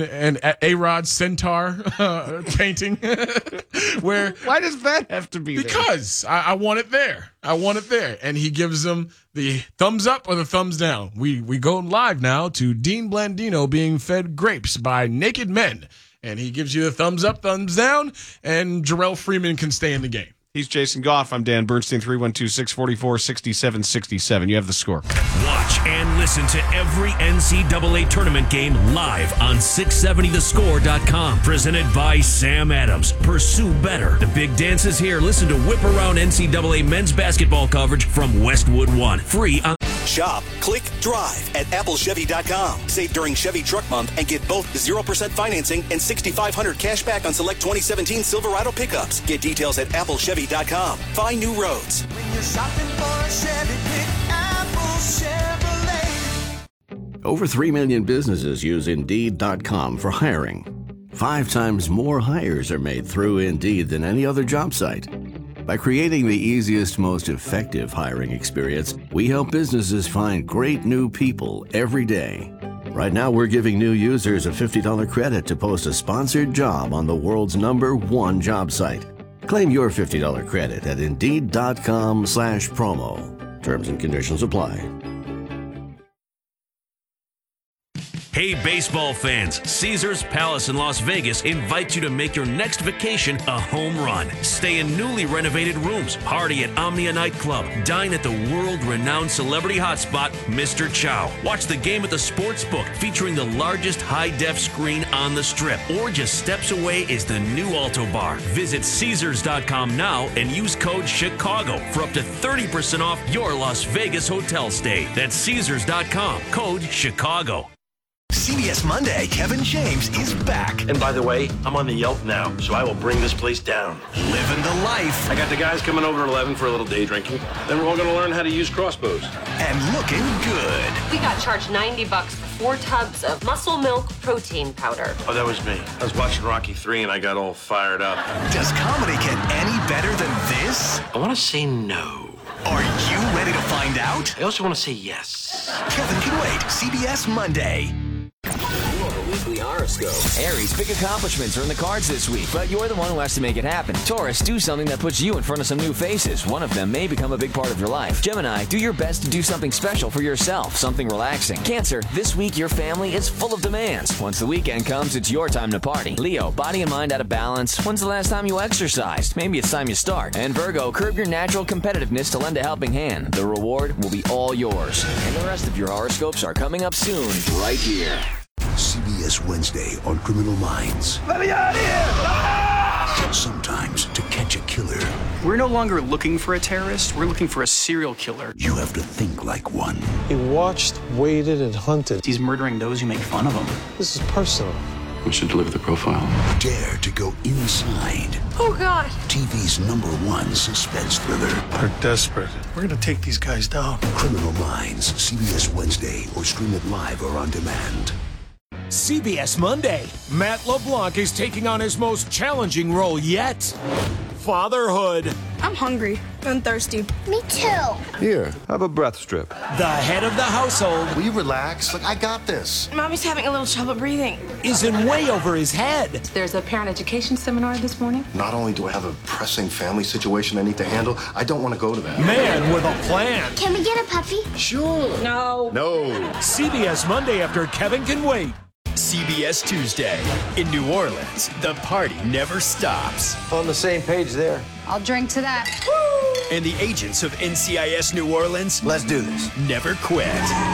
A-Rod Centaur painting. Why does that have to be there? Because I want it there. And he gives them the thumbs up or the thumbs down. We go live now to Dean Blandino being fed grapes by naked men. And he gives you the thumbs up, thumbs down, and Jarrell Freeman can stay in the game. He's Jason Goff. I'm Dan Bernstein, 312-644-6767. You have the score. Watch and listen to every NCAA tournament game live on 670thescore.com. Presented by Sam Adams. Pursue better. The big dance is here. Listen to Whip Around NCAA men's basketball coverage from Westwood One. Free on... Shop, click, drive at applechevy.com. Save during Chevy Truck Month and get both 0% financing and $6,500 cash back on select 2017 Silverado pickups. Get details at applechevy.com. Find new roads. When you're shopping for a Chevy, pick Apple Chevrolet. Over 3 million businesses use Indeed.com for hiring. 5 times more hires are made through Indeed than any other job site. By creating the easiest, most effective hiring experience, we help businesses find great new people every day. Right now, we're giving new users a $50 credit to post a sponsored job on the world's #1 job site. Claim your $50 credit at Indeed.com/promo. Terms and conditions apply. Hey, baseball fans, Caesars Palace in Las Vegas invites you to make your next vacation a home run. Stay in newly renovated rooms, party at Omnia Nightclub, dine at the world-renowned celebrity hotspot, Mr. Chow. Watch the game at the Sportsbook, featuring the largest high-def screen on the Strip. Or just steps away is the new Alto Bar. Visit Caesars.com now and use code CHICAGO for up to 30% off your Las Vegas hotel stay. That's Caesars.com, code CHICAGO. CBS Monday, Kevin James is back. And by the way, I'm on the Yelp now, so I will bring this place down. Living the life. I got the guys coming over at 11 for a little day drinking. Then we're all going to learn how to use crossbows. And looking good. We got charged $90 for 4 tubs of muscle milk protein powder. Oh, that was me. I was watching Rocky 3 and I got all fired up. Does comedy get any better than this? I want to say no. Are you ready to find out? I also want to say yes. Kevin can wait. CBS Monday. Your weekly horoscope. Aries, big accomplishments are in the cards this week, but you're the one who has to make it happen. Taurus, do something that puts you in front of some new faces. One of them may become a big part of your life. Gemini, do your best to do something special for yourself, something relaxing. Cancer, this week your family is full of demands. Once the weekend comes, it's your time to party. Leo, body and mind out of balance. When's the last time you exercised? Maybe it's time you start. And Virgo, curb your natural competitiveness to lend a helping hand. The reward will be all yours. And the rest of your horoscopes are coming up soon, right here. CBS Wednesday on Criminal Minds. Let me out of here! Sometimes to catch a killer, we're no longer looking for a terrorist. We're looking for a serial killer. you have to think like one. He watched, waited, and hunted. He's murdering those who make fun of him. This is personal. We should deliver the profile. Dare to go inside Oh, God. TV's #1 suspense thriller. They're desperate. We're going to take these guys down. Criminal Minds, CBS Wednesday, or stream it live or on demand. CBS Monday. Matt LeBlanc is taking on his most challenging role yet. Fatherhood. I'm hungry and thirsty. Me too. Here, have a breath strip. The head of the household. Will you relax? Look, I got this. Mommy's having a little trouble breathing. Is in way over his head. There's a parent education seminar this morning. Not only do I have a pressing family situation I need to handle, I don't want to go to that. Man with a plan. Can we get a puppy? Sure. No. No. CBS Monday after Kevin Can Wait. CBS Tuesday. In New Orleans, the party never stops. On the same page there. I'll drink to that. And the agents of NCIS New Orleans, Let's do this. never quit.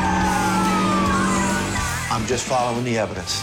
I'm just following the evidence.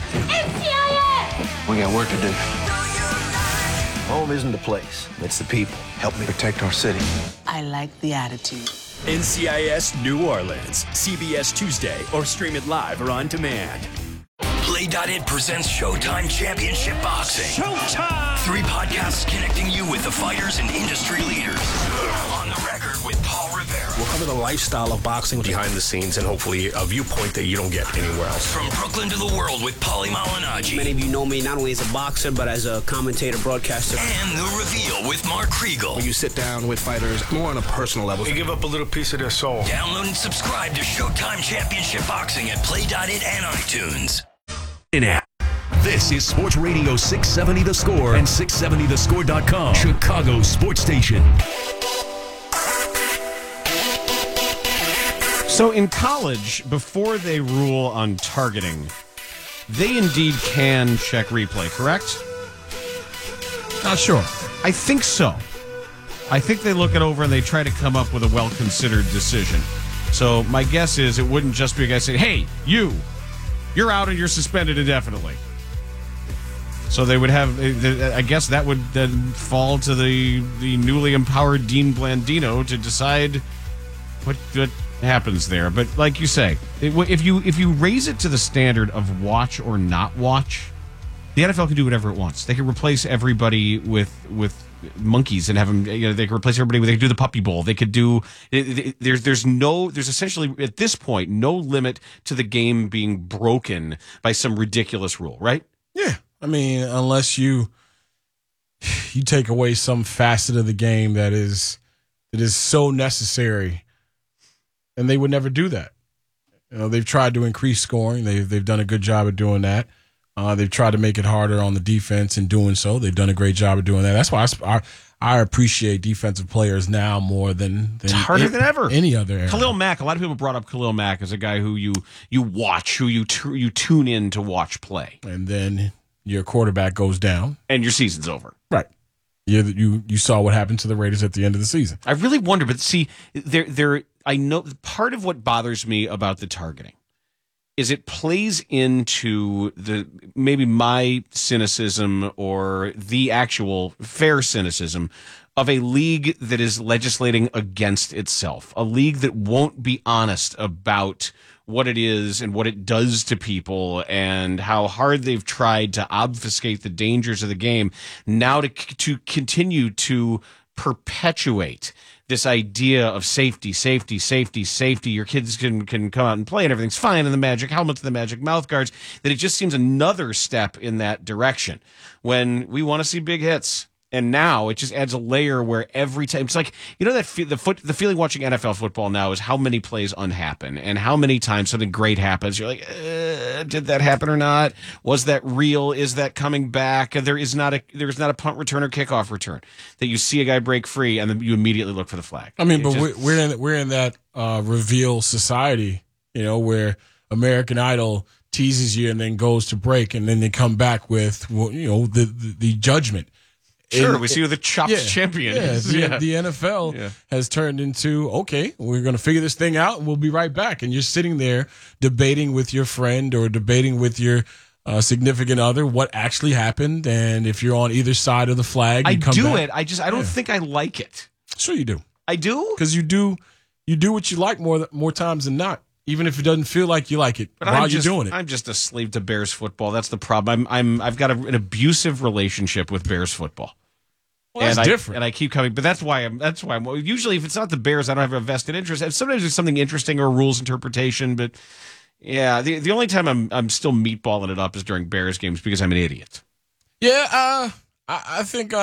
NCIS! We got work to do. Home isn't the place, it's the people. Help me protect our city. I like the attitude. NCIS New Orleans. CBS Tuesday, or stream it live or on demand. Play.it presents Showtime Championship Boxing. Showtime! 3 podcasts connecting you with the fighters and industry leaders. On the record with Paul Rivera. We'll cover the lifestyle of boxing behind the scenes and hopefully a viewpoint that you don't get anywhere else. From Brooklyn to the world with Paulie Malignaggi. Many of you know me not only as a boxer, but as a commentator, broadcaster. And The Reveal with Mark Kriegel. When you sit down with fighters more on a personal level. They give up a little piece of their soul. Download and subscribe to Showtime Championship Boxing at Play.it and iTunes. This is Sports Radio 670 The Score and 670thescore.com. Chicago Sports Station. So in college, before they rule on targeting, they indeed can check replay, correct? Not sure. I think so. I think they look it over and they try to come up with a well-considered decision. So my guess is it wouldn't just be a guy saying, hey, you're out and you're suspended indefinitely. So they would have, I guess that would then fall to the newly empowered Dean Blandino to decide what happens there. But like you say, if you raise it to the standard of watch or not watch, the NFL can do whatever it wants. They can replace everybody with monkeys and have them, they can replace everybody. They can do the Puppy Bowl. They could do, there's essentially at this point no limit to the game being broken by some ridiculous rule, right? Yeah. I mean, unless you take away some facet of the game that is so necessary, and they would never do that. They've tried to increase scoring. They've done a good job of doing that. They've tried to make it harder on the defense in doing so. They've done a great job of doing that. That's why I appreciate defensive players now more than it's harder than ever. Any other era. Khalil Mack. A lot of people brought up Khalil Mack as a guy who you watch, who you tune in to watch play, and then your quarterback goes down, and your season's over. Right. You saw what happened to the Raiders at the end of the season. I really wonder, but see, I know part of what bothers me about the targeting is it plays into maybe my cynicism or the actual fair cynicism of a league that is legislating against itself, a league that won't be honest about what it is and what it does to people and how hard they've tried to obfuscate the dangers of the game now to continue to perpetuate this idea of safety. Your kids can come out and play and everything's fine, and the magic helmets, the magic mouth guards, that it just seems another step in that direction when we want to see big hits. And now it just adds a layer where every time it's like, you know, that the feeling watching NFL football now is how many plays unhappen and how many times something great happens. You're like, did that happen or not? Was that real? Is that coming back? There is not a punt return or kickoff return that you see a guy break free and then you immediately look for the flag. I mean, we're in that reveal society, you know, where American Idol teases you and then goes to break and then they come back with, you know, the judgment. Sure, we see who the chopped champion is. The NFL has turned into, okay, we're going to figure this thing out and we'll be right back. And you're sitting there debating with your friend or debating with your significant other what actually happened. And if you're on either side of the flag, you come back. I don't think I like it. Sure you do. I do? Because you do what you like more times than not. Even if it doesn't feel like you like it while you're doing it. I'm just a slave to Bears football. That's the problem. I've got an abusive relationship with Bears football. Well, that's different. And I keep coming, but that's why I'm usually, if it's not the Bears, I don't have a vested interest. And sometimes there's something interesting or rules interpretation, but yeah, the only time I'm still meatballing it up is during Bears games because I'm an idiot. Yeah, I think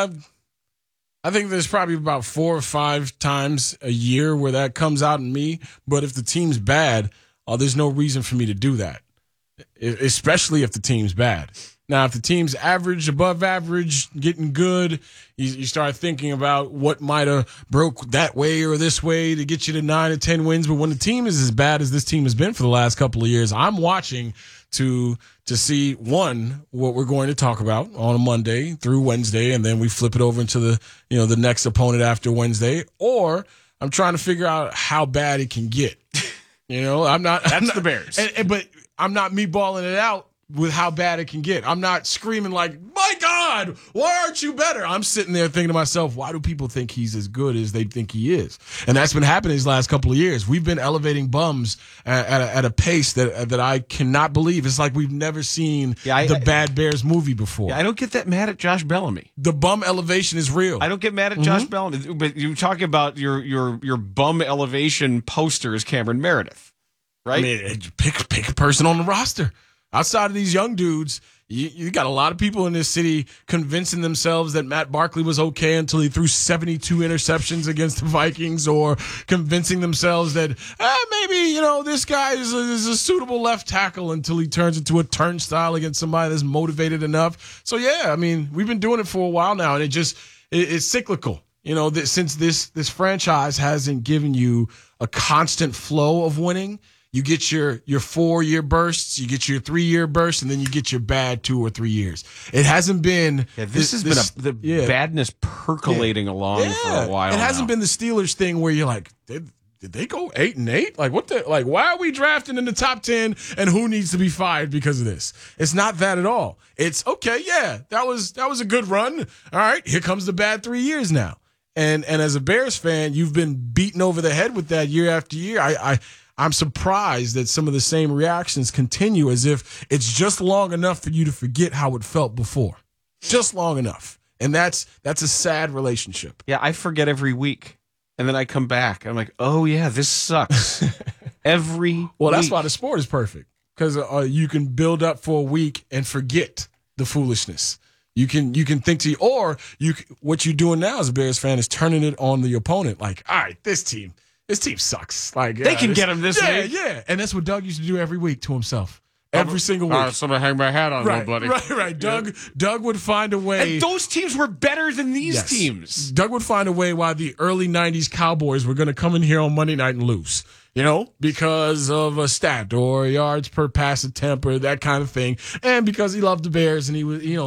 there's probably about 4 or 5 times a year where that comes out in me. But if the team's bad, there's no reason for me to do that, especially if the team's bad. Now, if the team's average, above average, getting good, you start thinking about what might have broke that way or this way to get you to 9 or 10 wins. But when the team is as bad as this team has been for the last couple of years, I'm watching to see, one, what we're going to talk about on a Monday through Wednesday, and then we flip it over into the next opponent after Wednesday, or I'm trying to figure out how bad it can get. You know, That's the Bears. But I'm not meatballing it out with how bad it can get. I'm not screaming like, my God, why aren't you better? I'm sitting there thinking to myself, why do people think he's as good as they think he is? And that's been happening these last couple of years. We've been elevating bums at a pace that I cannot believe. It's like we've never seen the Bad Bears movie before. Yeah, I don't get that mad at Josh Bellamy. The bum elevation is real. I don't get mad at Josh Bellamy. But you're talking about your bum elevation poster is Cameron Meredith, right? I mean, pick a person on the roster. Outside of these young dudes, you got a lot of people in this city convincing themselves that Matt Barkley was okay until he threw 72 interceptions against the Vikings, or convincing themselves that maybe, you know, this guy is a suitable left tackle until he turns into a turnstile against somebody that's motivated enough. So, yeah, I mean, we've been doing it for a while now, and it's cyclical. You know, since this franchise hasn't given you a constant flow of winning. You get your 4-year bursts, you get your 3-year bursts, and then you get your bad 2 or 3 years. It hasn't been. Yeah, this has been the badness percolating along for a while. It hasn't been the Steelers thing where you're like, did they go 8-8? Like, what the? Like, why are we drafting in the top 10? And who needs to be fired because of this? It's not that at all. It's okay. Yeah, that was a good run. All right, here comes the bad 3 years now. And as a Bears fan, you've been beaten over the head with that year after year. I'm surprised that some of the same reactions continue as if it's just long enough for you to forget how it felt before. Just long enough. And that's a sad relationship. Yeah, I forget every week. And then I come back. I'm like, oh, yeah, this sucks. Every week. That's why the sport is perfect. Because you can build up for a week and forget the foolishness. You can think to you, or what you're doing now as a Bears fan is turning it on the opponent. Like, all right, this team sucks. Like, they can get him this week. Yeah. And that's what Doug used to do every week to himself. every single week. Somebody hang my hat on, right, buddy. Right. Doug would find a way. And those teams were better than these teams. Doug would find a way why the early 90s Cowboys were going to come in here on Monday night and lose. Because of a stat or yards per pass attempt or that kind of thing. And because he loved the Bears and he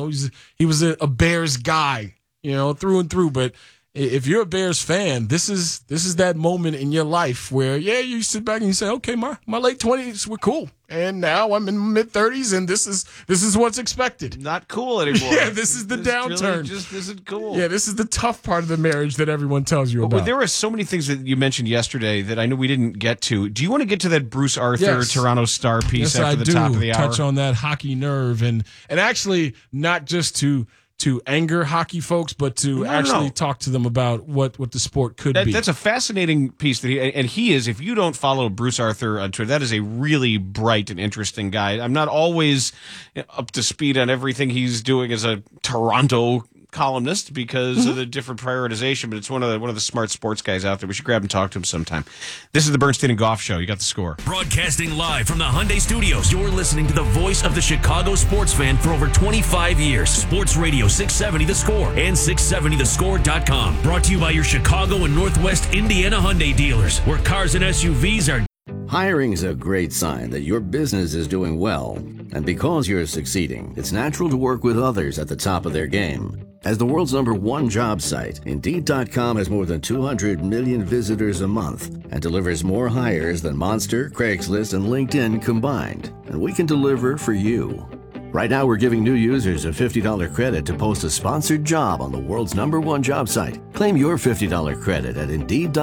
was a Bears guy, through and through. But if you're a Bears fan, this is that moment in your life where, you sit back and you say, okay, my late 20s were cool. And now I'm in my mid-30s, and this is what's expected. Not cool anymore. This is the downturn. Really just isn't cool. Yeah, this is the tough part of the marriage that everyone tells you about. Well, there were so many things that you mentioned yesterday that I know we didn't get to. Do you want to get to that Bruce Arthur Toronto Star piece after the top of the hour? Touch on that hockey nerve, and actually not just to anger hockey folks, but to talk to them about what the sport could be. That's a fascinating piece. He is, if you don't follow Bruce Arthur on Twitter, that is a really bright and interesting guy. I'm not always up to speed on everything he's doing as a Toronto columnist because of the different prioritization, but it's one of the smart sports guys out there. We should grab and talk to him sometime. This is the Bernstein and Goff Show. You got the score. Broadcasting live from the Hyundai Studios, you're listening to the voice of the Chicago sports fan for over 25 years. Sports Radio 670 The Score and 670thescore.com. Brought to you by your Chicago and Northwest Indiana Hyundai dealers, where cars and SUVs are. Hiring's a great sign that your business is doing well. And because you're succeeding, it's natural to work with others at the top of their game. As the world's #1 job site, Indeed.com has more than 200 million visitors a month and delivers more hires than Monster, Craigslist, and LinkedIn combined. And we can deliver for you. Right now, we're giving new users a $50 credit to post a sponsored job on the world's #1 job site. Claim your $50 credit at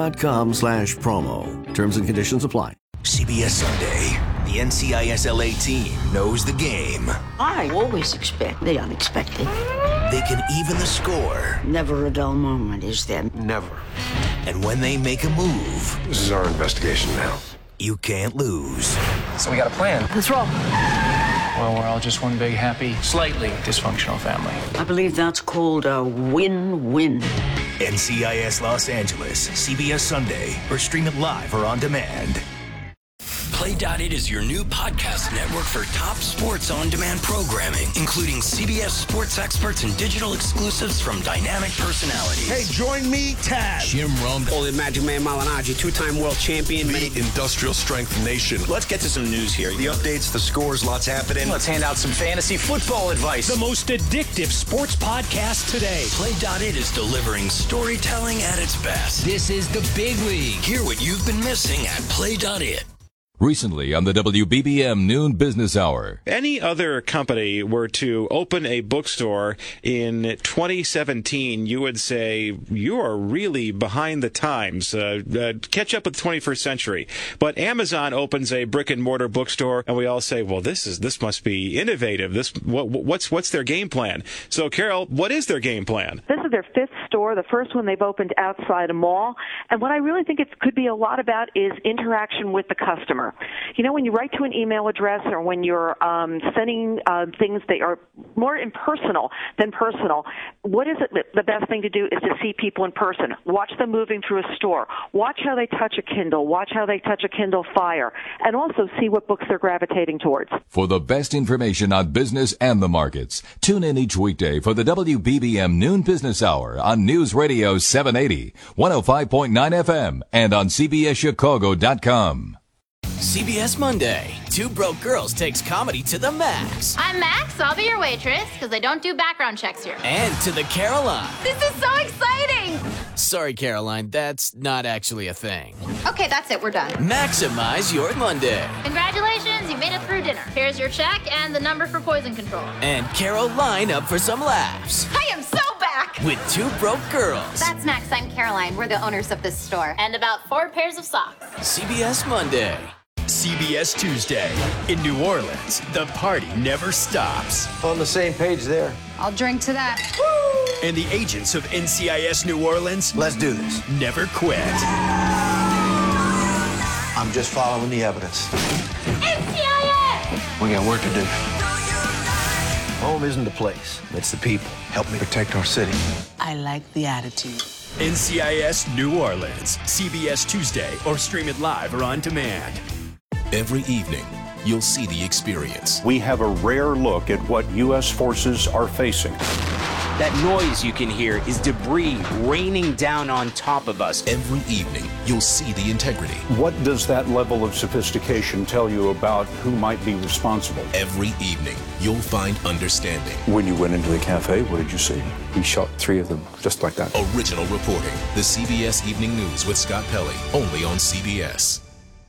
Indeed.com/promo. Terms and conditions apply. CBS Sunday. The NCIS LA team knows the game. I always expect the unexpected. They can even the score. Never a dull moment, is there? Never. And when they make a move, This is our investigation now. you can't lose. So we got a plan. Let's roll. Well, we're all just one big, happy, slightly dysfunctional family. I believe that's called a win-win. NCIS Los Angeles, CBS Sunday, or stream it live or on demand. Play.it is your new podcast network for top sports on-demand programming, including CBS sports experts and digital exclusives from dynamic personalities. Hey, join me, Taz. Jim Rome. Holy Magic Man Malinaji, two-time world champion. The industrial strength nation. Let's get to some news here. The updates, the scores, lots happening. Let's hand out some fantasy football advice. The most addictive sports podcast today. Play.it is delivering storytelling at its best. This is the big league. Hear what you've been missing at Play.it. Recently on the WBBM Noon Business Hour. Any other company were to open a bookstore in 2017, you would say you are really behind the times. Catch up with the 21st century. But Amazon opens a brick and mortar bookstore, and we all say, well, this must be innovative. What's their game plan? So, Carol, what is their game plan? This is their 5th store, the first one they've opened outside a mall. And what I really think it could be a lot about is interaction with the customer. You know, when you write to an email address or when you're sending things that are more impersonal than personal, what is it the best thing to do is to see people in person. Watch them moving through a store. Watch how they touch a Kindle. Watch how they touch a Kindle Fire. And also see what books they're gravitating towards. For the best information on business and the markets, tune in each weekday for the WBBM Noon Business Hour on News Radio 780, 105.9 FM, and on CBSChicago.com. CBS Monday. Two Broke Girls takes comedy to the max. I'm Max. I'll be your waitress because I don't do background checks here. And to the Caroline. This is so exciting. Sorry, Caroline, that's not actually a thing. Okay, that's it. We're done. Maximize your Monday. Congratulations, you made it through dinner. Here's your check and the number for poison control. And Caroline up for some laughs. I am so back. With Two Broke Girls. That's Max. I'm Caroline. We're the owners of this store. And about 4 pairs of socks. CBS Monday. CBS Tuesday. In New Orleans, the party never stops. On the same page there. I'll drink to that. Woo! And the agents of NCIS New Orleans, Let's do this. never quit. I'm just following the evidence. NCIS! We got work to do. Home isn't the place, it's the people. Help me protect our city. I like the attitude. NCIS New Orleans. CBS Tuesday, or stream it live or on demand. Every evening, you'll see the experience. We have a rare look at what U.S. forces are facing. That noise you can hear is debris raining down on top of us. Every evening, you'll see the integrity. What does that level of sophistication tell you about who might be responsible? Every evening, you'll find understanding. When you went into the cafe, what did you see? He shot 3 of them, just like that. Original reporting. The CBS Evening News with Scott Pelley, only on CBS.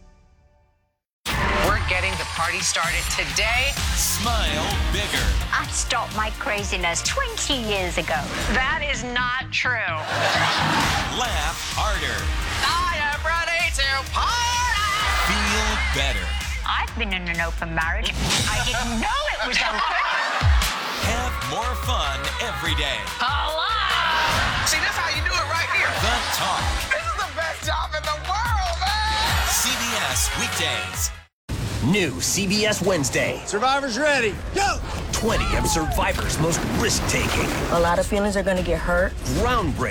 We're getting the party started today. Smile bigger. I stopped my craziness 20 years ago. That is not true. Laugh harder. I am ready to party! Feel better. I've been in an open marriage. I didn't know it was open. Have more fun every day. Hello! See, that's how you do it right here. The Talk. This is the best job in the world, man! CBS weekdays. New CBS Wednesday. Survivor's ready. Go! 20 of Survivor's most risk-taking, A lot of feelings are going to get hurt. groundbreaking